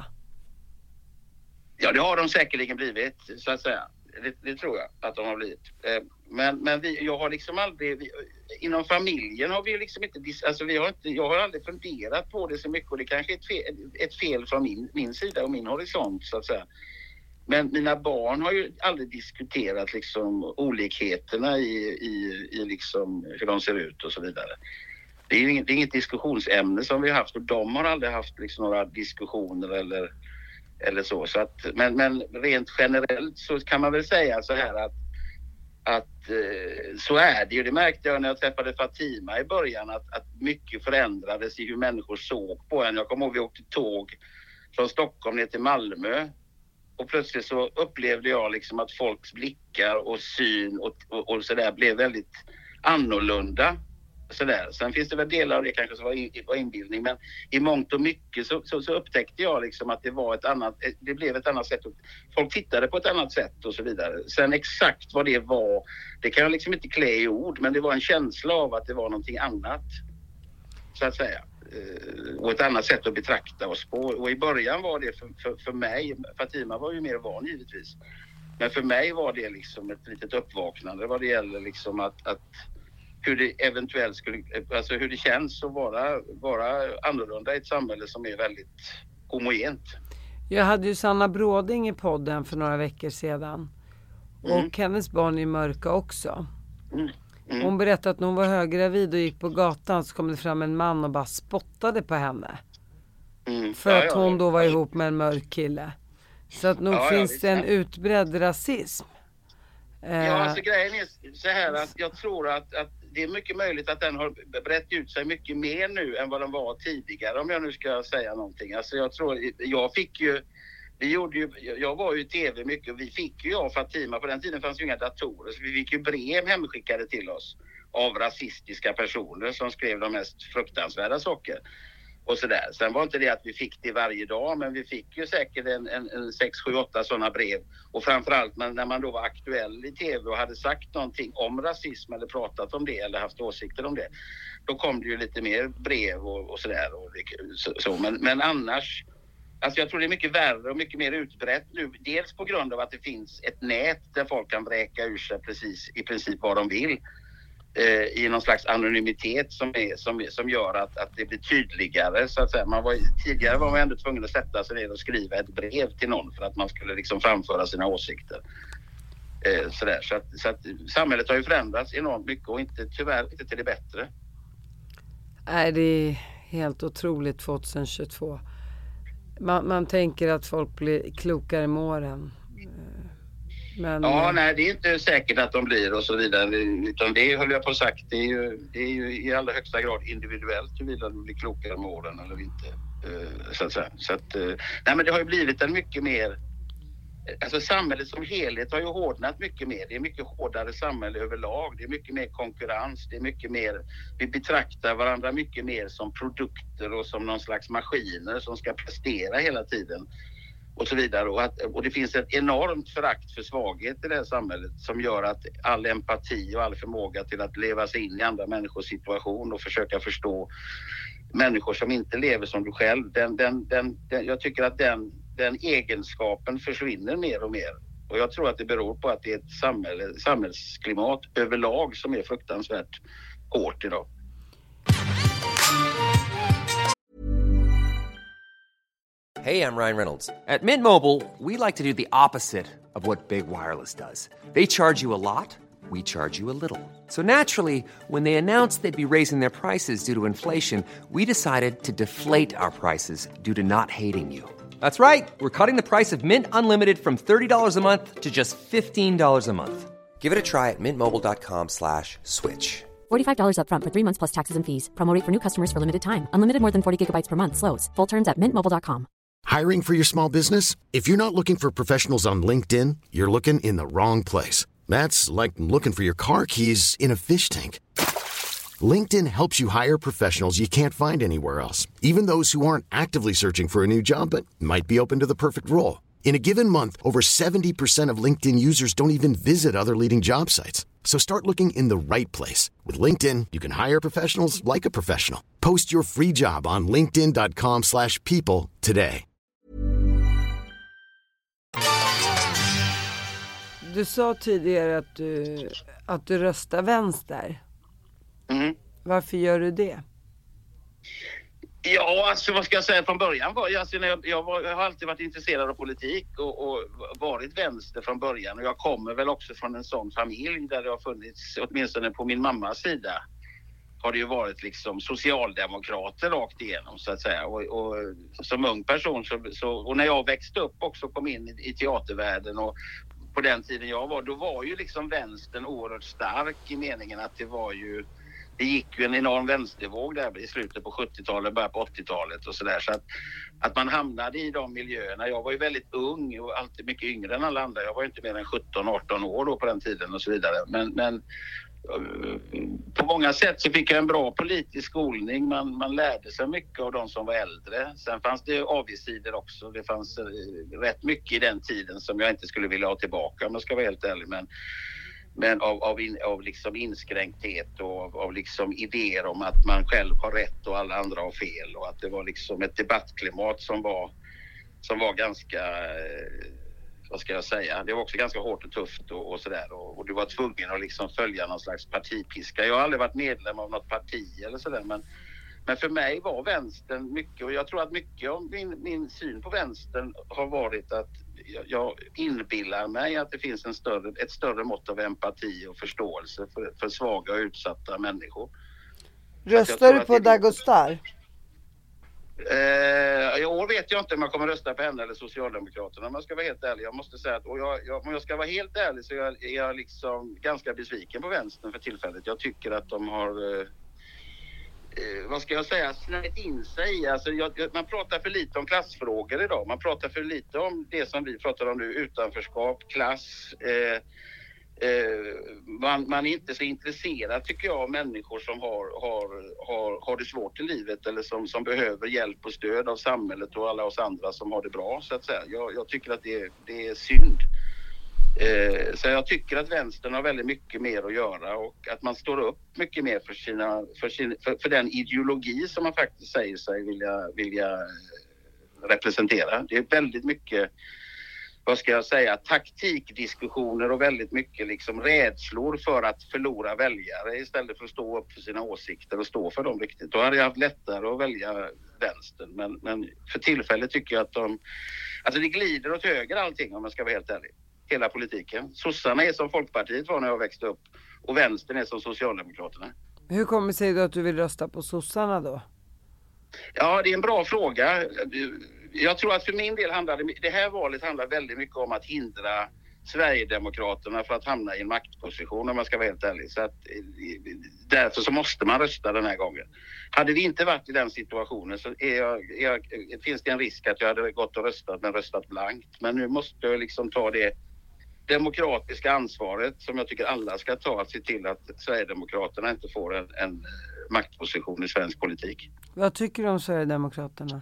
Ja, det har de säkerligen blivit så att säga. Det, det tror jag att de har blivit. Men, men vi, jag har liksom aldrig, vi, inom familjen har vi liksom inte, alltså vi har inte, jag har aldrig funderat på det så mycket och det kanske är ett fel, ett fel från min, min sida och min horisont så att säga. Men mina barn har ju aldrig diskuterat liksom olikheterna i, i, i liksom hur de ser ut och så vidare. Det är inget, det är inget diskussionsämne som vi har haft och de har aldrig haft liksom några diskussioner eller eller så, så att, men, men rent generellt så kan man väl säga så här att, att eh, så är det ju, det märkte jag när jag träffade Fatima i början att, att mycket förändrades i hur människor såg på en. Jag kommer ihåg vi åkte tåg från Stockholm ner till Malmö och plötsligt så upplevde jag liksom att folks blickar och syn och, och, och sådär blev väldigt annorlunda. Sådär. Sen finns det väl delar av det kanske som var, in, var inbildning, men i mångt och mycket så, så, så upptäckte jag liksom att det var ett annat, det blev ett annat sätt. Folk tittade på ett annat sätt och så vidare. Sen exakt vad det var, det kan jag liksom inte klä i ord, men det var en känsla av att det var någonting annat så att säga. Och ett annat sätt att betrakta oss på. Och i början var det för, för, för mig, Fatima var ju mer van givetvis, men för mig var det liksom ett litet uppvaknande vad det gäller liksom att, att hur det eventuellt skulle, alltså hur det känns att vara, vara annorlunda i ett samhälle som är väldigt homogent. Jag hade ju Sanna Bråding i podden för några veckor sedan. Mm. Och hennes barn är mörka också. Mm. Mm. Hon berättade att när hon var höggravid och gick på gatan så kom det fram en man och bara spottade på henne. Mm. För ja, att hon ja, då var ja. ihop med en mörk kille. Så att nog ja, finns ja, det en utbredd rasism. Ja, alltså grejen är så här att jag tror att, att det är mycket möjligt att den har brett ut sig mycket mer nu än vad den var tidigare, om jag nu ska säga någonting. Alltså jag tror, jag fick ju, vi gjorde ju, jag var ju i tv mycket och vi fick ju av Fatima, på den tiden fanns ju inga datorer, så vi fick ju brev hemskickade till oss av rasistiska personer som skrev de mest fruktansvärda saker. Och sådär. Sen var inte det att vi fick det varje dag, men vi fick ju säkert en, en, en sex, sju, åtta sådana brev. Och framförallt när man då var aktuell i tv och hade sagt någonting om rasism eller pratat om det eller haft åsikter om det, då kom det ju lite mer brev och, och sådär. Och så, så. Men, men annars, alltså jag tror det är mycket värre och mycket mer utbrett nu. Dels på grund av att det finns ett nät där folk kan vräka ur sig precis, i princip vad de vill. I någon slags anonymitet som, är, som, som gör att, att det blir tydligare så att säga. Man var, tidigare var man ändå tvungen att sätta sig ner och skriva ett brev till någon för att man skulle liksom framföra sina åsikter. Eh, sådär. Så, att, så att samhället har ju förändrats enormt mycket och inte, tyvärr inte till det bättre. Nej, det är helt otroligt tjugohundratjugotvå. Man, man tänker att folk blir klokare med åren. Men, ja, nej, det är inte säkert att de blir och så vidare. Utan det höll jag på sagt, det är ju, det är ju i allra högsta grad individuellt huruvida du blir klokare med åren eller inte. Så att säga. Så att, nej, men det har ju blivit en mycket mer... Alltså samhället som helhet har ju hårdnat mycket mer. Det är mycket hårdare samhälle överlag. Det är mycket mer konkurrens. Det är mycket mer... Vi betraktar varandra mycket mer som produkter och som någon slags maskiner som ska prestera hela tiden. Och så vidare. Och, att, och det finns ett enormt förakt för svaghet i det här samhället som gör att all empati och all förmåga till att leva sig in i andra människors situation och försöka förstå människor som inte lever som du själv. Den, den, den, den, jag tycker att den, den egenskapen försvinner mer och mer. Och jag tror att det beror på att det är ett samhälle, samhällsklimat överlag som är fruktansvärt hårt idag. Hey, I'm Ryan Reynolds. At Mint Mobile, we like to do the opposite of what Big Wireless does. They charge you a lot, we charge you a little. So naturally, when they announced they'd be raising their prices due to inflation, we decided to deflate our prices due to not hating you. That's right. We're cutting the price of Mint Unlimited from thirty dollars a month to just fifteen dollars a month. Give it a try at mintmobile.com slash switch. forty-five dollars up front for three months plus taxes and fees. Promo rate for new customers for limited time. Unlimited more than forty gigabytes per month slows. Full terms at mint mobile dot com. Hiring for your small business? If you're not looking for professionals on LinkedIn, you're looking in the wrong place. That's like looking for your car keys in a fish tank. LinkedIn helps you hire professionals you can't find anywhere else, even those who aren't actively searching for a new job but might be open to the perfect role. In a given month, over seventy percent of LinkedIn users don't even visit other leading job sites. So start looking in the right place. With LinkedIn, you can hire professionals like a professional. Post your free job on linkedin dot com slash people today. Du sa tidigare att du, att du röstar vänster. Mm. Varför gör du det? Ja, alltså vad ska jag säga från början? Var, alltså, när jag, jag, var, jag har alltid varit intresserad av politik och, och varit vänster från början. Och jag kommer väl också från en sån familj där det har funnits, åtminstone på min mammas sida, har det ju varit liksom socialdemokrater rakt igenom så att säga. Och, och som ung person så, så, och när jag växte upp också kom in i, i teatervärlden och på den tiden jag var, då var ju liksom vänstern oerhört stark i meningen att det var ju, det gick ju en enorm vänstervåg där i slutet på sjuttiotalet, början på åttiotalet och sådär. Så att, att man hamnade i de miljöerna. Jag var ju väldigt ung och alltid mycket yngre än alla andra. Jag var ju inte mer än sjutton arton år då på den tiden och så vidare. Men, men på många sätt så fick jag en bra politisk skolning. Man, man lärde sig mycket av de som var äldre. Sen fanns det avigsidor också. Det fanns rätt mycket i den tiden som jag inte skulle vilja ha tillbaka om jag ska vara helt ärlig. Men, men av, av, in, av liksom inskränkthet och av, av liksom idéer om att man själv har rätt och alla andra har fel. Och att det var liksom ett debattklimat som var, som var ganska... Vad ska jag säga? Det var också ganska hårt och tufft och, och sådär. Och, och du var tvungen att liksom följa någon slags partipiska. Jag har aldrig varit medlem av något parti eller sådär. Men, men för mig var vänstern mycket. Och jag tror att mycket av min, min syn på vänstern har varit att jag, jag inbillar mig att det finns en större, ett större mått av empati och förståelse för, för svaga och utsatta människor. Röstar du på Dagostar? Eh, I år vet jag inte om jag kommer rösta på henne eller Socialdemokraterna, om jag ska vara helt ärlig. Jag måste säga att och jag, jag, om jag ska vara helt ärlig så är jag, är jag liksom ganska besviken på vänstern för tillfället. Jag tycker att de har, eh, eh, vad ska jag säga, snärjt in sig. Alltså jag, man pratar för lite om klassfrågor idag. Man pratar för lite om det som vi pratar om nu, utanförskap, klass. Eh, Eh, man, man är inte så intresserad tycker jag av människor som har, har, har, har det svårt i livet eller som, som behöver hjälp och stöd av samhället och alla oss andra som har det bra så att säga. Jag, jag tycker att det, det är synd. Eh, så jag tycker att vänstern har väldigt mycket mer att göra och att man står upp mycket mer för, sina, för, sin, för, för den ideologi som man faktiskt säger sig vilja, vilja representera. Det är väldigt mycket, vad ska jag säga, taktikdiskussioner och väldigt mycket liksom rädslor för att förlora väljare istället för att stå upp för sina åsikter och stå för dem riktigt. Då hade jag haft lättare att välja vänstern. Men, men för tillfället tycker jag att de, alltså det glider åt höger allting om man ska vara helt ärlig. Hela politiken. Sossarna är som Folkpartiet var när jag växte upp och vänstern är som Socialdemokraterna. Hur kommer sig då att du vill rösta på sossarna då? Ja, det är en bra fråga. Jag tror att för min del handlar det, det här valet handlar väldigt mycket om att hindra Sverigedemokraterna för att hamna i en maktposition, om man ska vara helt ärlig. Så att, därför så måste man rösta den här gången. Hade vi inte varit i den situationen så är jag, är jag, finns det en risk att jag hade gått och röstat men röstat blankt. Men nu måste jag liksom ta det demokratiska ansvaret som jag tycker alla ska ta, att se till att Sverigedemokraterna inte får en, en maktposition i svensk politik. Vad tycker du om Sverigedemokraterna?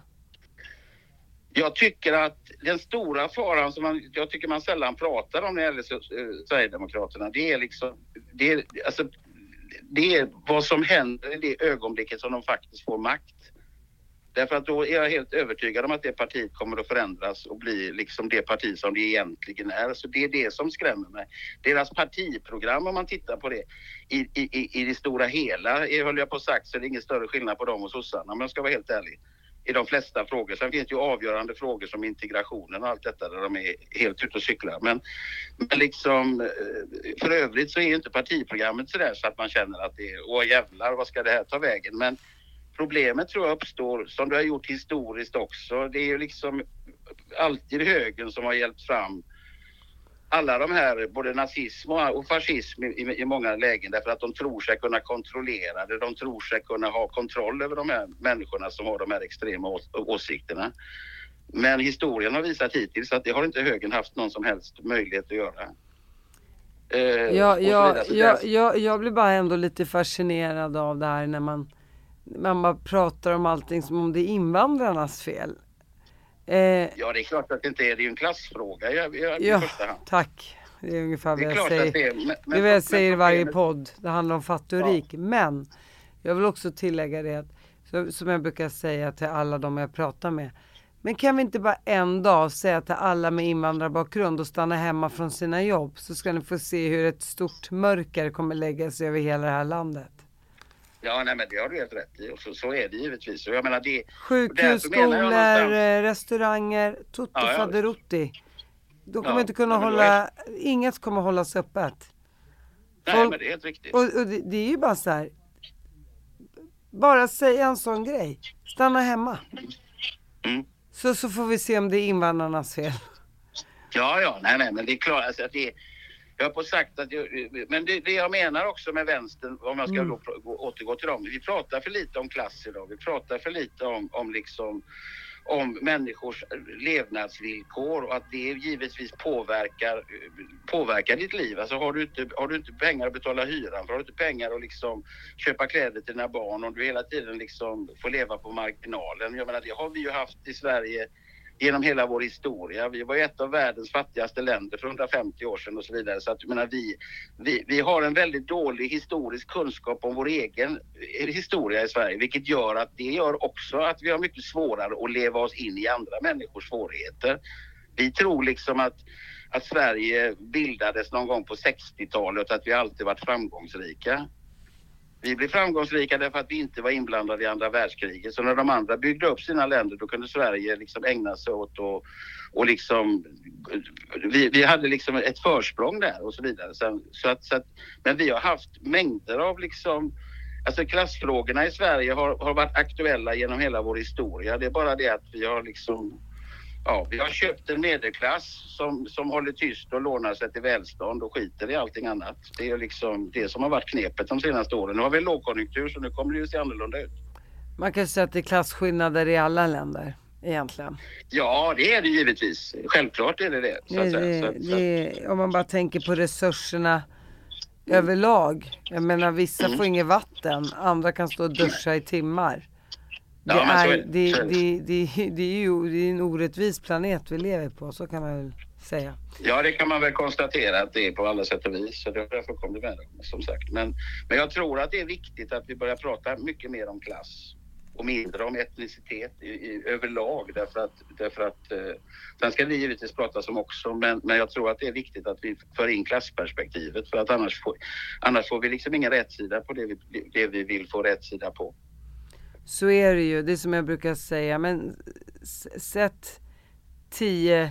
Jag tycker att den stora faran som man, jag tycker man sällan pratar om när det gäller Sverigedemokraterna, det är liksom, det är, alltså, det är vad som händer i det ögonblicket som de faktiskt får makt. Därför att då är jag helt övertygad om att det partiet kommer att förändras och bli liksom det parti som det egentligen är. Så det är det som skrämmer mig. Deras partiprogram, om man tittar på det, i, i, i det stora hela, är, höll jag på sagt, så är det ingen större skillnad på dem och sossarna, men jag ska vara helt ärlig. I de flesta frågor. Sen finns det ju avgörande frågor som integrationen och allt detta där de är helt ute och cyklar. Men, men liksom, för övrigt så är ju inte partiprogrammet sådär så att man känner att det är, åh jävlar, vad ska det här ta vägen? Men problemet tror jag uppstår, som det har gjort historiskt också, det är ju liksom alltid högern som har hjälpt fram alla de här, både nazism och fascism i, i, i många lägen, därför att de tror sig kunna kontrollera det, de tror sig kunna ha kontroll över de här människorna som har de här extrema å, åsikterna. Men historien har visat hittills att det har inte högern haft någon som helst möjlighet att göra. Eh, ja, ja, ja, ja, jag blir bara ändå lite fascinerad av det här när man, man bara pratar om allting som om det är invandrarnas fel. Eh, ja, det är klart att det inte är. Det är ju en klassfråga jag, jag, ja, i första hand. Tack. Det är ungefär det är vad jag säger. Det är, men, det är vad jag säger i varje podd. Det handlar om fattig och rik. Ja. Men jag vill också tillägga det att, så, som jag brukar säga till alla de jag pratar med. Men kan vi inte bara en dag säga till alla med invandrarbakgrund och stanna hemma från sina jobb, så ska ni få se hur ett stort mörker kommer lägga sig över hela det här landet. Ja, nej, men det har du helt rätt i. Och så, så är det givetvis. Och jag menar, det, sjukhus, skolor, restauranger, tutti ja, ja. faderutti. De kommer ja, inte kunna hålla, är... inget kommer hållas öppet. Nej, Folk, men det är helt riktigt. Och, och det, det är ju bara så här, bara säga en sån grej. Stanna hemma. Mm. Så, så får vi se om det är invandrarnas fel. Ja, ja, nej, nej, men det är klart alltså, att det är, jag har på sagt att jag, men det, det jag menar också med vänstern, om jag ska mm. då, återgå till dem, vi pratar för lite om klass idag, vi pratar för lite om, om liksom om människors levnadsvillkor och att det givetvis påverkar påverkar ditt liv. Alltså har du inte, har du inte pengar att betala hyran, har du inte pengar att liksom köpa kläder till dina barn, och du hela tiden liksom får leva på marginalen. Jag menar, det har vi ju haft i Sverige genom hela vår historia. Vi var ju ett av världens fattigaste länder för hundrafemtio år sedan och så vidare. Så att, jag menar, vi, vi, vi har en väldigt dålig historisk kunskap om vår egen historia i Sverige. Vilket gör att det gör också att vi har mycket svårare att leva oss in i andra människors svårigheter. Vi tror liksom att, att Sverige bildades någon gång på sextiotalet och att vi alltid varit framgångsrika. Vi blev framgångsrika därför att vi inte var inblandade i andra världskriget. Så när de andra byggde upp sina länder, då kunde Sverige liksom ägna sig åt och, och liksom, vi, vi hade liksom ett försprång där och så vidare. Så, så att, så att, men vi har haft mängder av liksom, alltså klassfrågorna i Sverige har, har varit aktuella genom hela vår historia. Det är bara det att vi har liksom, ja, vi har köpt en medelklass som, som håller tyst och lånar sig till välstånd och skiter i allting annat. Det är liksom det som har varit knepet de senaste åren. Nu har vi en lågkonjunktur, så nu kommer det ju se annorlunda ut. Man kan säga att det är klasskillnader i alla länder egentligen. Ja, det är det givetvis. Självklart är det det. Så att det, säga. Så, det så. Om man bara tänker på resurserna mm. överlag. Jag menar, vissa mm. får inget vatten. Andra kan stå och duscha i timmar. Det, ja, är, är, det, det, det, det, det är ju det är en orättvis planet vi lever på, så kan man väl säga. Ja, det kan man väl konstatera att det är på alla sätt och vis. Så det är därför kommer det med, som sagt. Men, men jag tror att det är viktigt att vi börjar prata mycket mer om klass och mindre om etnicitet i, i, överlag. Därför att, därför att eh, sen ska vi givetvis prata som också, men, men jag tror att det är viktigt att vi för in klassperspektivet. För att annars får, annars får vi liksom ingen rättsida på det vi, det vi vill få rättsida på. Så är det ju, det är som jag brukar säga, men sätt tio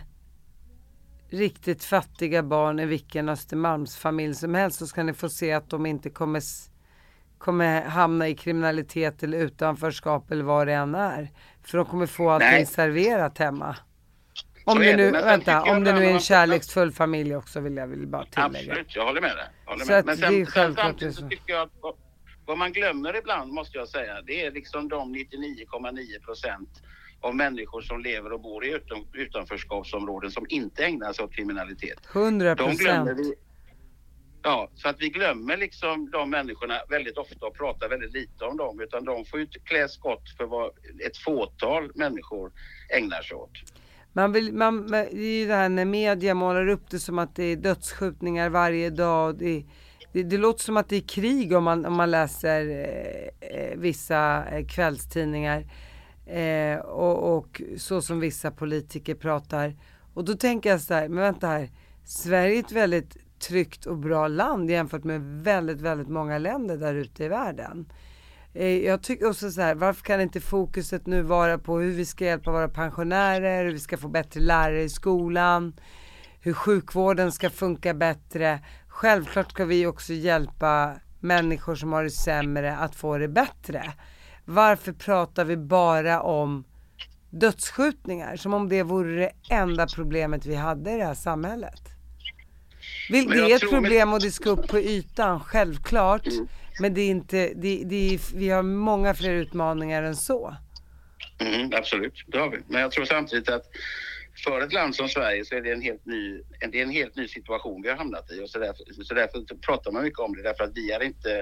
riktigt fattiga barn i vilken Östermalmsfamilj som helst, så ska ni få se att de inte kommer, kommer hamna i kriminalitet eller utanförskap eller vad det än är. För de kommer få allting serverat hemma. Om det nu, det. vänta, om det nu är en man... kärleksfull familj också vill jag vill bara tillägga. Absolut, jag håller med dig. Jag håller Så med. att Men det är sen, sen självklart samtidigt det så så. tycker jag att vad, vad man glömmer ibland måste jag säga, det är liksom de nittionio komma nio procent av människor som lever och bor i utan, utanförskapsområden som inte ägnar sig åt kriminalitet. hundra De procent. glömmer vi. Ja, så att vi glömmer liksom de människorna väldigt ofta och pratar väldigt lite om dem, utan de får ju klä skott för vad ett fåtal människor ägnar sig åt. Man vill, man, det är ju det här när media målar upp det som att det är dödsskjutningar varje dag. Det, det, det låter som att det är krig om man, om man läser eh, vissa eh, kvällstidningar. Eh, och, och så som vissa politiker pratar. Och då tänker jag så här, men vänta här. Sverige är ett väldigt tryggt och bra land jämfört med väldigt, väldigt många länder där ute i världen. Jag tycker också så här, varför kan inte fokuset nu vara på hur vi ska hjälpa våra pensionärer, hur vi ska få bättre lärare i skolan, hur sjukvården ska funka bättre. Självklart ska vi också hjälpa människor som har det sämre att få det bättre. Varför pratar vi bara om dödsskjutningar som om det vore det enda problemet vi hade i det här samhället? Vil, det är ett problem och det ska upp på ytan, självklart. Mm. Men det är inte, det, det är, vi har många fler utmaningar än så. Mm, absolut, det har vi. Men jag tror samtidigt att för ett land som Sverige så är det en helt ny, det är en helt ny situation vi har hamnat i. Och så därför, så därför pratar man mycket om det. Därför att vi är inte,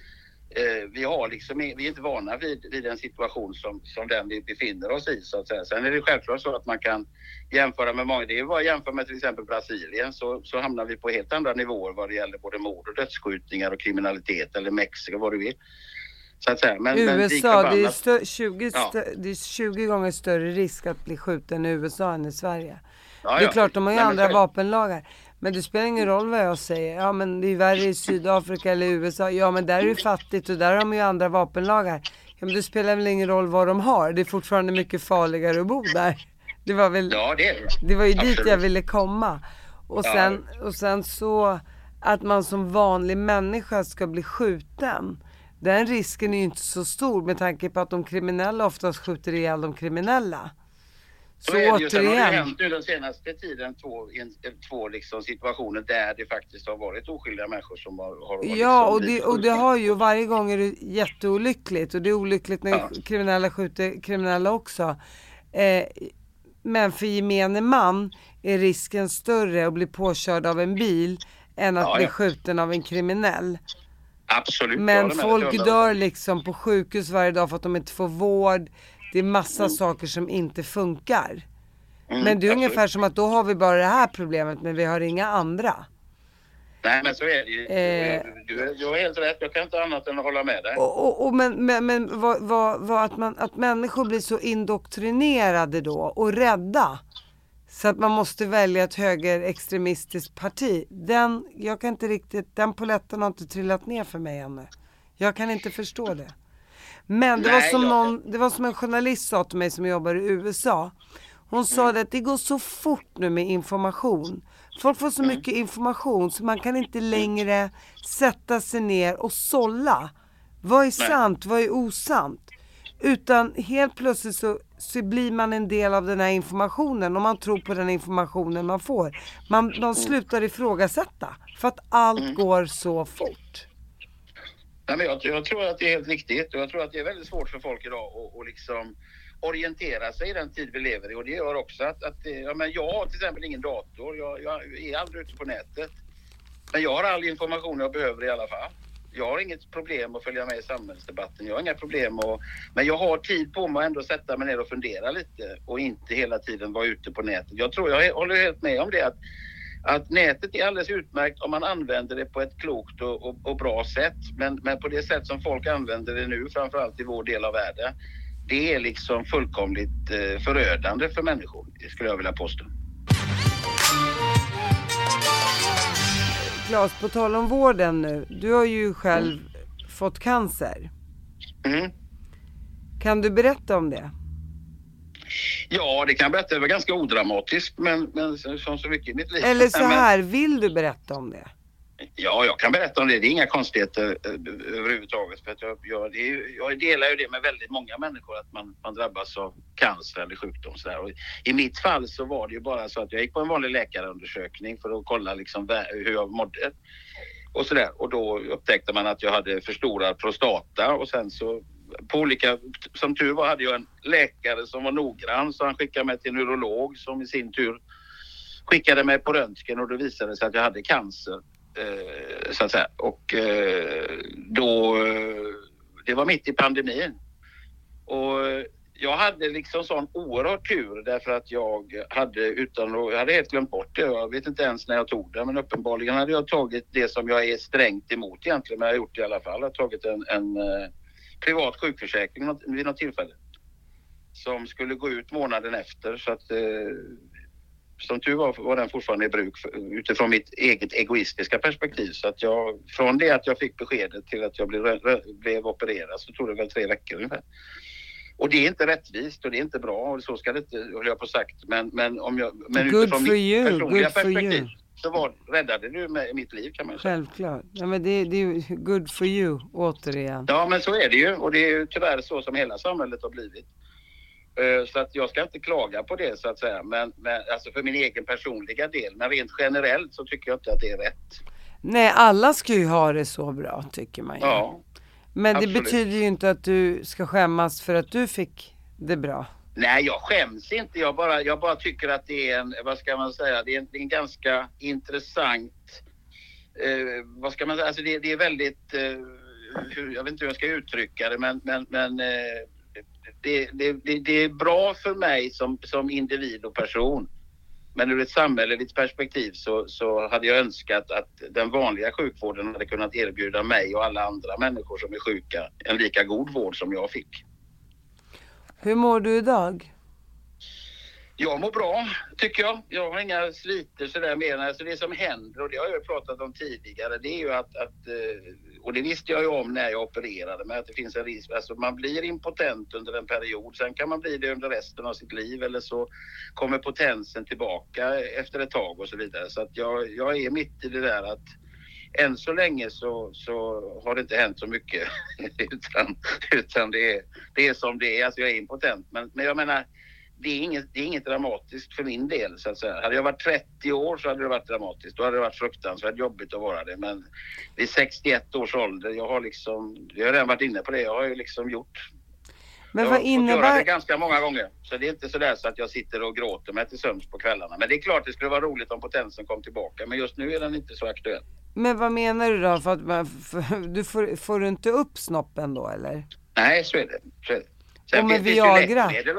eh, vi har liksom, vi är inte vana vid, vid en situation som, som den vi befinner oss i, så att säga. Sen är det självklart så att man kan jämföra med många. Det är bara att jämföra med till exempel Brasilien, så, så hamnar vi på helt andra nivåer vad det gäller både mord och dödsskjutningar och kriminalitet, eller Mexiko, vad du vill. Så att säga. Men, U S A, men det, är stö- tjugo, ja. stö- det är tjugo gånger större risk att bli skjuten i U S A än i Sverige. Ja, det är ja. klart, de har ju Nej, andra men... vapenlagar. Men det spelar ingen roll vad jag säger. Ja, men det är värre i Sydafrika eller U S A. Ja, men där är det fattigt och där har de ju andra vapenlagar. Ja, men det spelar väl ingen roll vad de har. Det är fortfarande mycket farligare att bo där. Det var väl, ja, det, är det. det var ju Absolut. dit jag ville komma. Och sen, ja. och sen så att man som vanlig människa ska bli skjuten. Den risken är ju inte så stor med tanke på att de kriminella oftast skjuter ihjäl de kriminella. Så, så återigen. Sen har det hänt nu den senaste tiden två, en, två liksom situationer där det faktiskt har varit oskyldiga människor som har, har varit. Ja, och det, och det har ju varje gång är det jätteolyckligt. Och det är olyckligt när ja. kriminella skjuter kriminella också. Eh, men för gemene man är risken större att bli påkörd av en bil än att ja, bli ja. skjuten av en kriminell. Absolut. Men folk dör liksom på sjukhus varje dag för att de inte får vård. Det är massa mm. saker som inte funkar. Mm, men det är absolut. Ungefär som att då har vi bara det här problemet, men vi har inga andra. Nej, men så är det ju. Eh, du, du har helt rätt, jag kan inte annat än att hålla med dig. Och, och, och men men, men vad, vad, vad, att, man, att människor blir så indoktrinerade då och rädda. Så att man måste välja ett högerextremistiskt parti. Den, jag kan inte riktigt, den poletten har inte trillat ner för mig ännu. Jag kan inte förstå det. Men det, Nej, var som jag... någon, det var som en journalist sa till mig som jobbar i U S A. Hon sa mm. att det går så fort nu med information. Folk får så mm. mycket information så man kan inte längre sätta sig ner och sålla. Vad är Nej. sant, vad är osant? Utan helt plötsligt så, så blir man en del av den här informationen och man tror på den informationen man får. Man, man slutar ifrågasätta för att allt mm. går så fort. Nej, men jag, jag tror att det är helt riktigt och jag tror att det är väldigt svårt för folk idag att, att liksom orientera sig i den tid vi lever i, och det gör också att, att ja, men jag har till exempel ingen dator, jag, jag är aldrig ute på nätet, men jag har all information jag behöver i alla fall. Jag har inget problem att följa med i samhällsdebatten, jag har inga problem att, men jag har tid på mig ändå att sätta mig ner och fundera lite och inte hela tiden vara ute på nätet. Jag tror, jag håller helt med om det, att Att nätet är alldeles utmärkt om man använder det på ett klokt och, och, och bra sätt. Men, men på det sätt som folk använder det nu, framförallt i vår del av världen, det är liksom fullkomligt eh, förödande för människor, skulle jag vilja påstå. Claes, på tal om vården nu. Du har ju själv mm. fått cancer. Mm. Kan du berätta om det? Ja, det kan jag berätta. Det var ganska odramatiskt, men, men som så mycket i mitt liv. Eller så här, vill du berätta om det? Ja, jag kan berätta om det. Det är inga konstigheter eh, överhuvudtaget. För att jag, jag, det är, jag delar ju det med väldigt många människor att man, man drabbas av cancer eller sjukdom. Så där. Och i mitt fall så var det ju bara så att jag gick på en vanlig läkarundersökning för att kolla liksom hur jag mådde. Och, så där. Och då upptäckte man att jag hade förstorad prostata och sen så på olika, som tur var hade jag en läkare som var noggrann så han skickade mig till en neurolog som i sin tur skickade mig på röntgen och då visade det sig att jag hade cancer. Eh, så att säga. Och eh, då, det var mitt i pandemin. Och jag hade liksom sån oerhört tur därför att jag hade utan jag hade helt glömt bort det. Jag vet inte ens när jag tog det, men uppenbarligen hade jag tagit det som jag är strängt emot egentligen, men jag har gjort det i alla fall. Jag har tagit en, en eh, privat sjukförsäkring vid något tillfälle som skulle gå ut månaden efter så att eh, som tur var var den fortfarande i bruk för, utifrån mitt eget egoistiska perspektiv. Så att jag, från det att jag fick beskedet till att jag blev, blev opererad så tog det väl tre veckor ungefär. Och det är inte rättvist och det är inte bra och så ska det inte, håller jag på sagt. Men, men, om jag, men utifrån mitt you. personliga perspektiv så var, räddade du med mitt liv kan man säga. Självklart. Ja, men det, det är ju good for you återigen. Ja men så är det ju och det är ju tyvärr så som hela samhället har blivit. Så att jag ska inte klaga på det så att säga, men, men alltså för min egen personliga del, men rent generellt så tycker jag inte att det är rätt. Nej, alla ska ju ha det så bra tycker man ju. Ja, men det absolut. betyder ju inte att du ska skämmas för att du fick det bra. Nej, jag skäms inte. Jag bara, jag bara tycker att det är en, vad ska man säga, det är en, det är en ganska intressant, eh, vad ska man säga, alltså det, det är väldigt, eh, hur, jag vet inte hur jag ska uttrycka det, men, men, men eh, Det, det, det, det är bra för mig som, som individ och person. Men ur ett samhälleligt perspektiv så, så hade jag önskat att den vanliga sjukvården hade kunnat erbjuda mig och alla andra människor som är sjuka en lika god vård som jag fick. Hur mår du idag? Jag mår bra, tycker jag. Jag har inga sliter sådär mer. Alltså det som händer, och det har jag pratat om tidigare, det är ju att, att och det visste jag ju om när jag opererade, men att det finns en risk. Alltså man blir impotent under en period, sen kan man bli det under resten av sitt liv, eller så kommer potensen tillbaka efter ett tag och så vidare. Så att jag, jag är mitt i det där att än så länge så, så har det inte hänt så mycket, utan, utan det, är, det är som det är. Alltså jag är impotent, men, men jag menar, Det är, inget, det är inget dramatiskt för min del så att säga. Hade jag varit trettio år så hade det varit dramatiskt. Då hade det varit fruktansvärt jobbigt att vara det. Men vid sextioett års ålder, jag har liksom, jag har redan varit inne på det. Jag har ju liksom gjort, Men jag vad har innebär... fått göra det ganska många gånger. Så det är inte så där så att jag sitter och gråter mig till sömns på kvällarna. Men det är klart det skulle vara roligt om potensen kom tillbaka. Men just nu är den inte så aktuell. Men vad menar du då? För att man, för, du får, får du inte upp snoppen då eller? Nej, så är det. Så är det. Sen Och med finns det ju Viagra? läkemedel.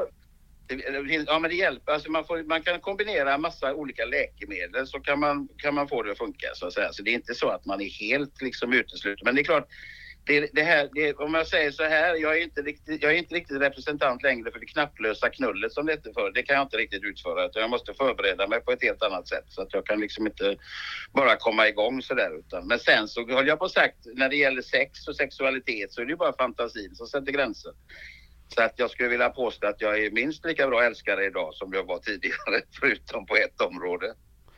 Ja men det hjälper, alltså man, får, man kan kombinera en massa olika läkemedel så kan man, kan man få det att funka så att säga. Så det är inte så att man är helt liksom utesluten. Men det är klart, det, det här, det, om jag säger så här, jag är, inte riktigt, jag är inte riktigt representant längre för det knapplösa knullet som det heter för. Det kan jag inte riktigt utföra utan jag måste förbereda mig på ett helt annat sätt. Så att jag kan liksom inte bara komma igång sådär utan. Men sen så höll jag på sagt, när det gäller sex och sexualitet så är det ju bara fantasin som sätter gränser. Så att jag skulle vilja påstå att jag är minst lika bra älskare idag som jag var tidigare, förutom på ett område.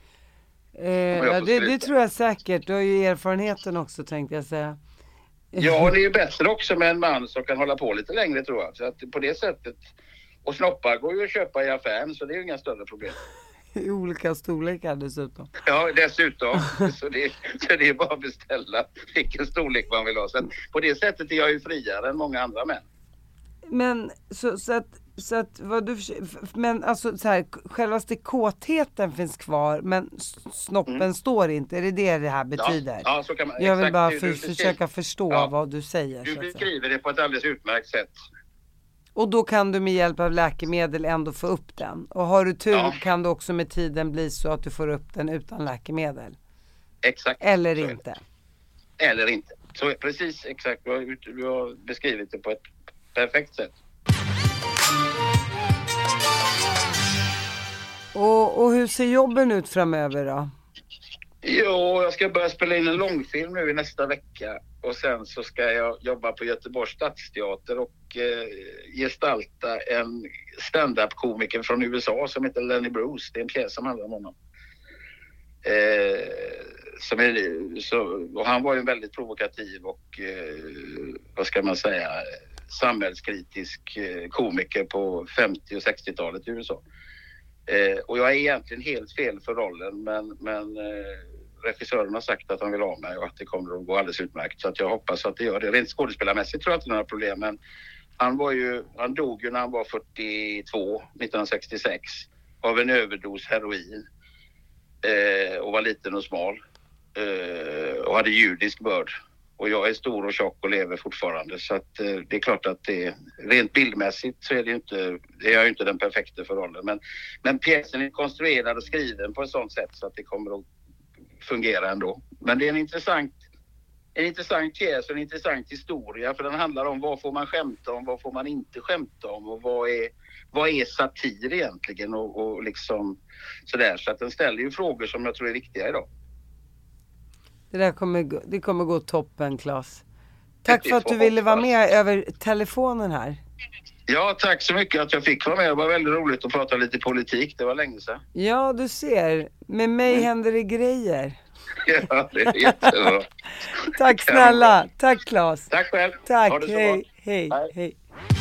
Eh, ja, det, det tror jag säkert. Du har ju erfarenheten också tänkte jag säga. Ja, det är ju bättre också med en man som kan hålla på lite längre tror jag. Så att på det sättet, och snoppar går ju att köpa i affären så det är ju inga större problem. I olika storlekar dessutom. Ja, dessutom. Så det, så det är bara att beställa vilken storlek man vill ha. Så att på det sättet är jag ju friare än många andra män. Men så, så att så att vad du men alltså så här självaste kåtheten finns kvar men snoppen mm. står inte. Är det det det här betyder? Ja, ja så kan man. Jag vill exakt, bara du, för, du, försöka förstå ja, vad du säger. Du beskriver det på ett alldeles utmärkt sätt. Och då kan du med hjälp av läkemedel ändå få upp den. Och har du tur ja. kan det också med tiden bli så att du får upp den utan läkemedel. Exakt. Eller så inte. Eller inte. Så precis exakt. Du har, du har beskrivit det på ett perfekt sätt. Och, och hur ser jobben ut framöver då? Jo, jag ska börja spela in en långfilm nu i nästa vecka. Och sen så ska jag jobba på Göteborgs stadsteater och eh, gestalta en stand-up-komiker från U S A som heter Lenny Bruce. Det är en pjäs som handlar om honom. Eh, som är, så, och han var ju en väldigt provokativ och eh, vad ska man säga, samhällskritisk eh, komiker på femtio- och sextiotalet i U S A. Eh, och jag är egentligen helt fel för rollen, men, men eh, regissören har sagt att han vill ha mig och att det kommer att gå alldeles utmärkt. Så att jag hoppas att det gör det. Rent skådespelarmässigt tror jag inte några problem, men han, var ju, han dog ju när han var fyrtiotvå nittonhundrasextiosex av en överdos heroin eh, och var liten och smal eh, och hade judisk börd. Och jag är stor och tjock och lever fortfarande, så att eh, det är klart att det rent bildmässigt så är det ju inte, det är jag ju inte den perfekta för rollen, men, men pjäsen är konstruerad och skriven på ett sånt sätt så att det kommer att fungera ändå. Men det är en intressant en intressant pjäs och en intressant historia, för den handlar om vad får man skämta om, vad får man inte skämta om och vad är, vad är satir egentligen och, och liksom sådär, så att den ställer ju frågor som jag tror är viktiga idag. Det där kommer, gå, det kommer gå toppen, Claes. Tack för att du ville vara med över telefonen här. Ja, tack så mycket att jag fick vara med. Det var väldigt roligt att prata lite politik. Det var länge sedan. Ja, du ser. Med mig mm. händer det grejer. Ja, det är jättebra. Tack snälla. Tack, Claes. Tack själv. Tack. Ha det så hej, bra. hej, hej, hej.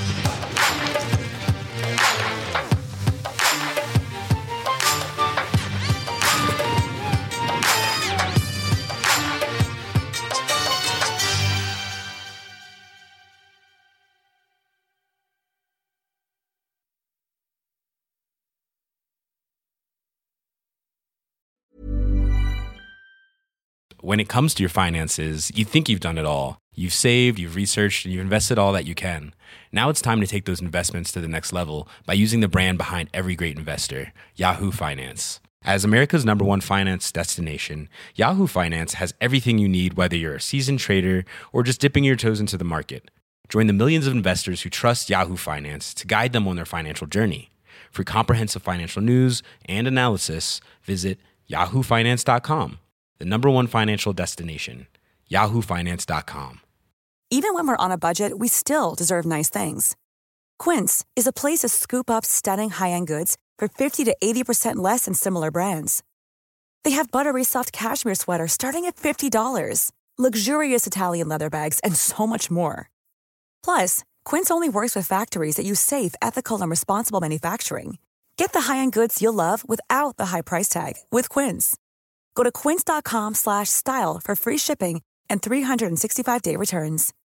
When it comes to your finances, you think you've done it all. You've saved, you've researched, and you've invested all that you can. Now it's time to take those investments to the next level by using the brand behind every great investor, Yahoo Finance. As America's number one finance destination, Yahoo Finance has everything you need, whether you're a seasoned trader or just dipping your toes into the market. Join the millions of investors who trust Yahoo Finance to guide them on their financial journey. For comprehensive financial news and analysis, visit yahoo finance dot com. The number one financial destination, yahoo finance dot com. Even when we're on a budget, we still deserve nice things. Quince is a place to scoop up stunning high-end goods for fifty to eighty percent less than similar brands. They have buttery soft cashmere sweaters starting at fifty dollars, luxurious Italian leather bags, and so much more. Plus, Quince only works with factories that use safe, ethical, and responsible manufacturing. Get the high-end goods you'll love without the high price tag with Quince. Go to quince dot com slash style for free shipping and three sixty-five day returns.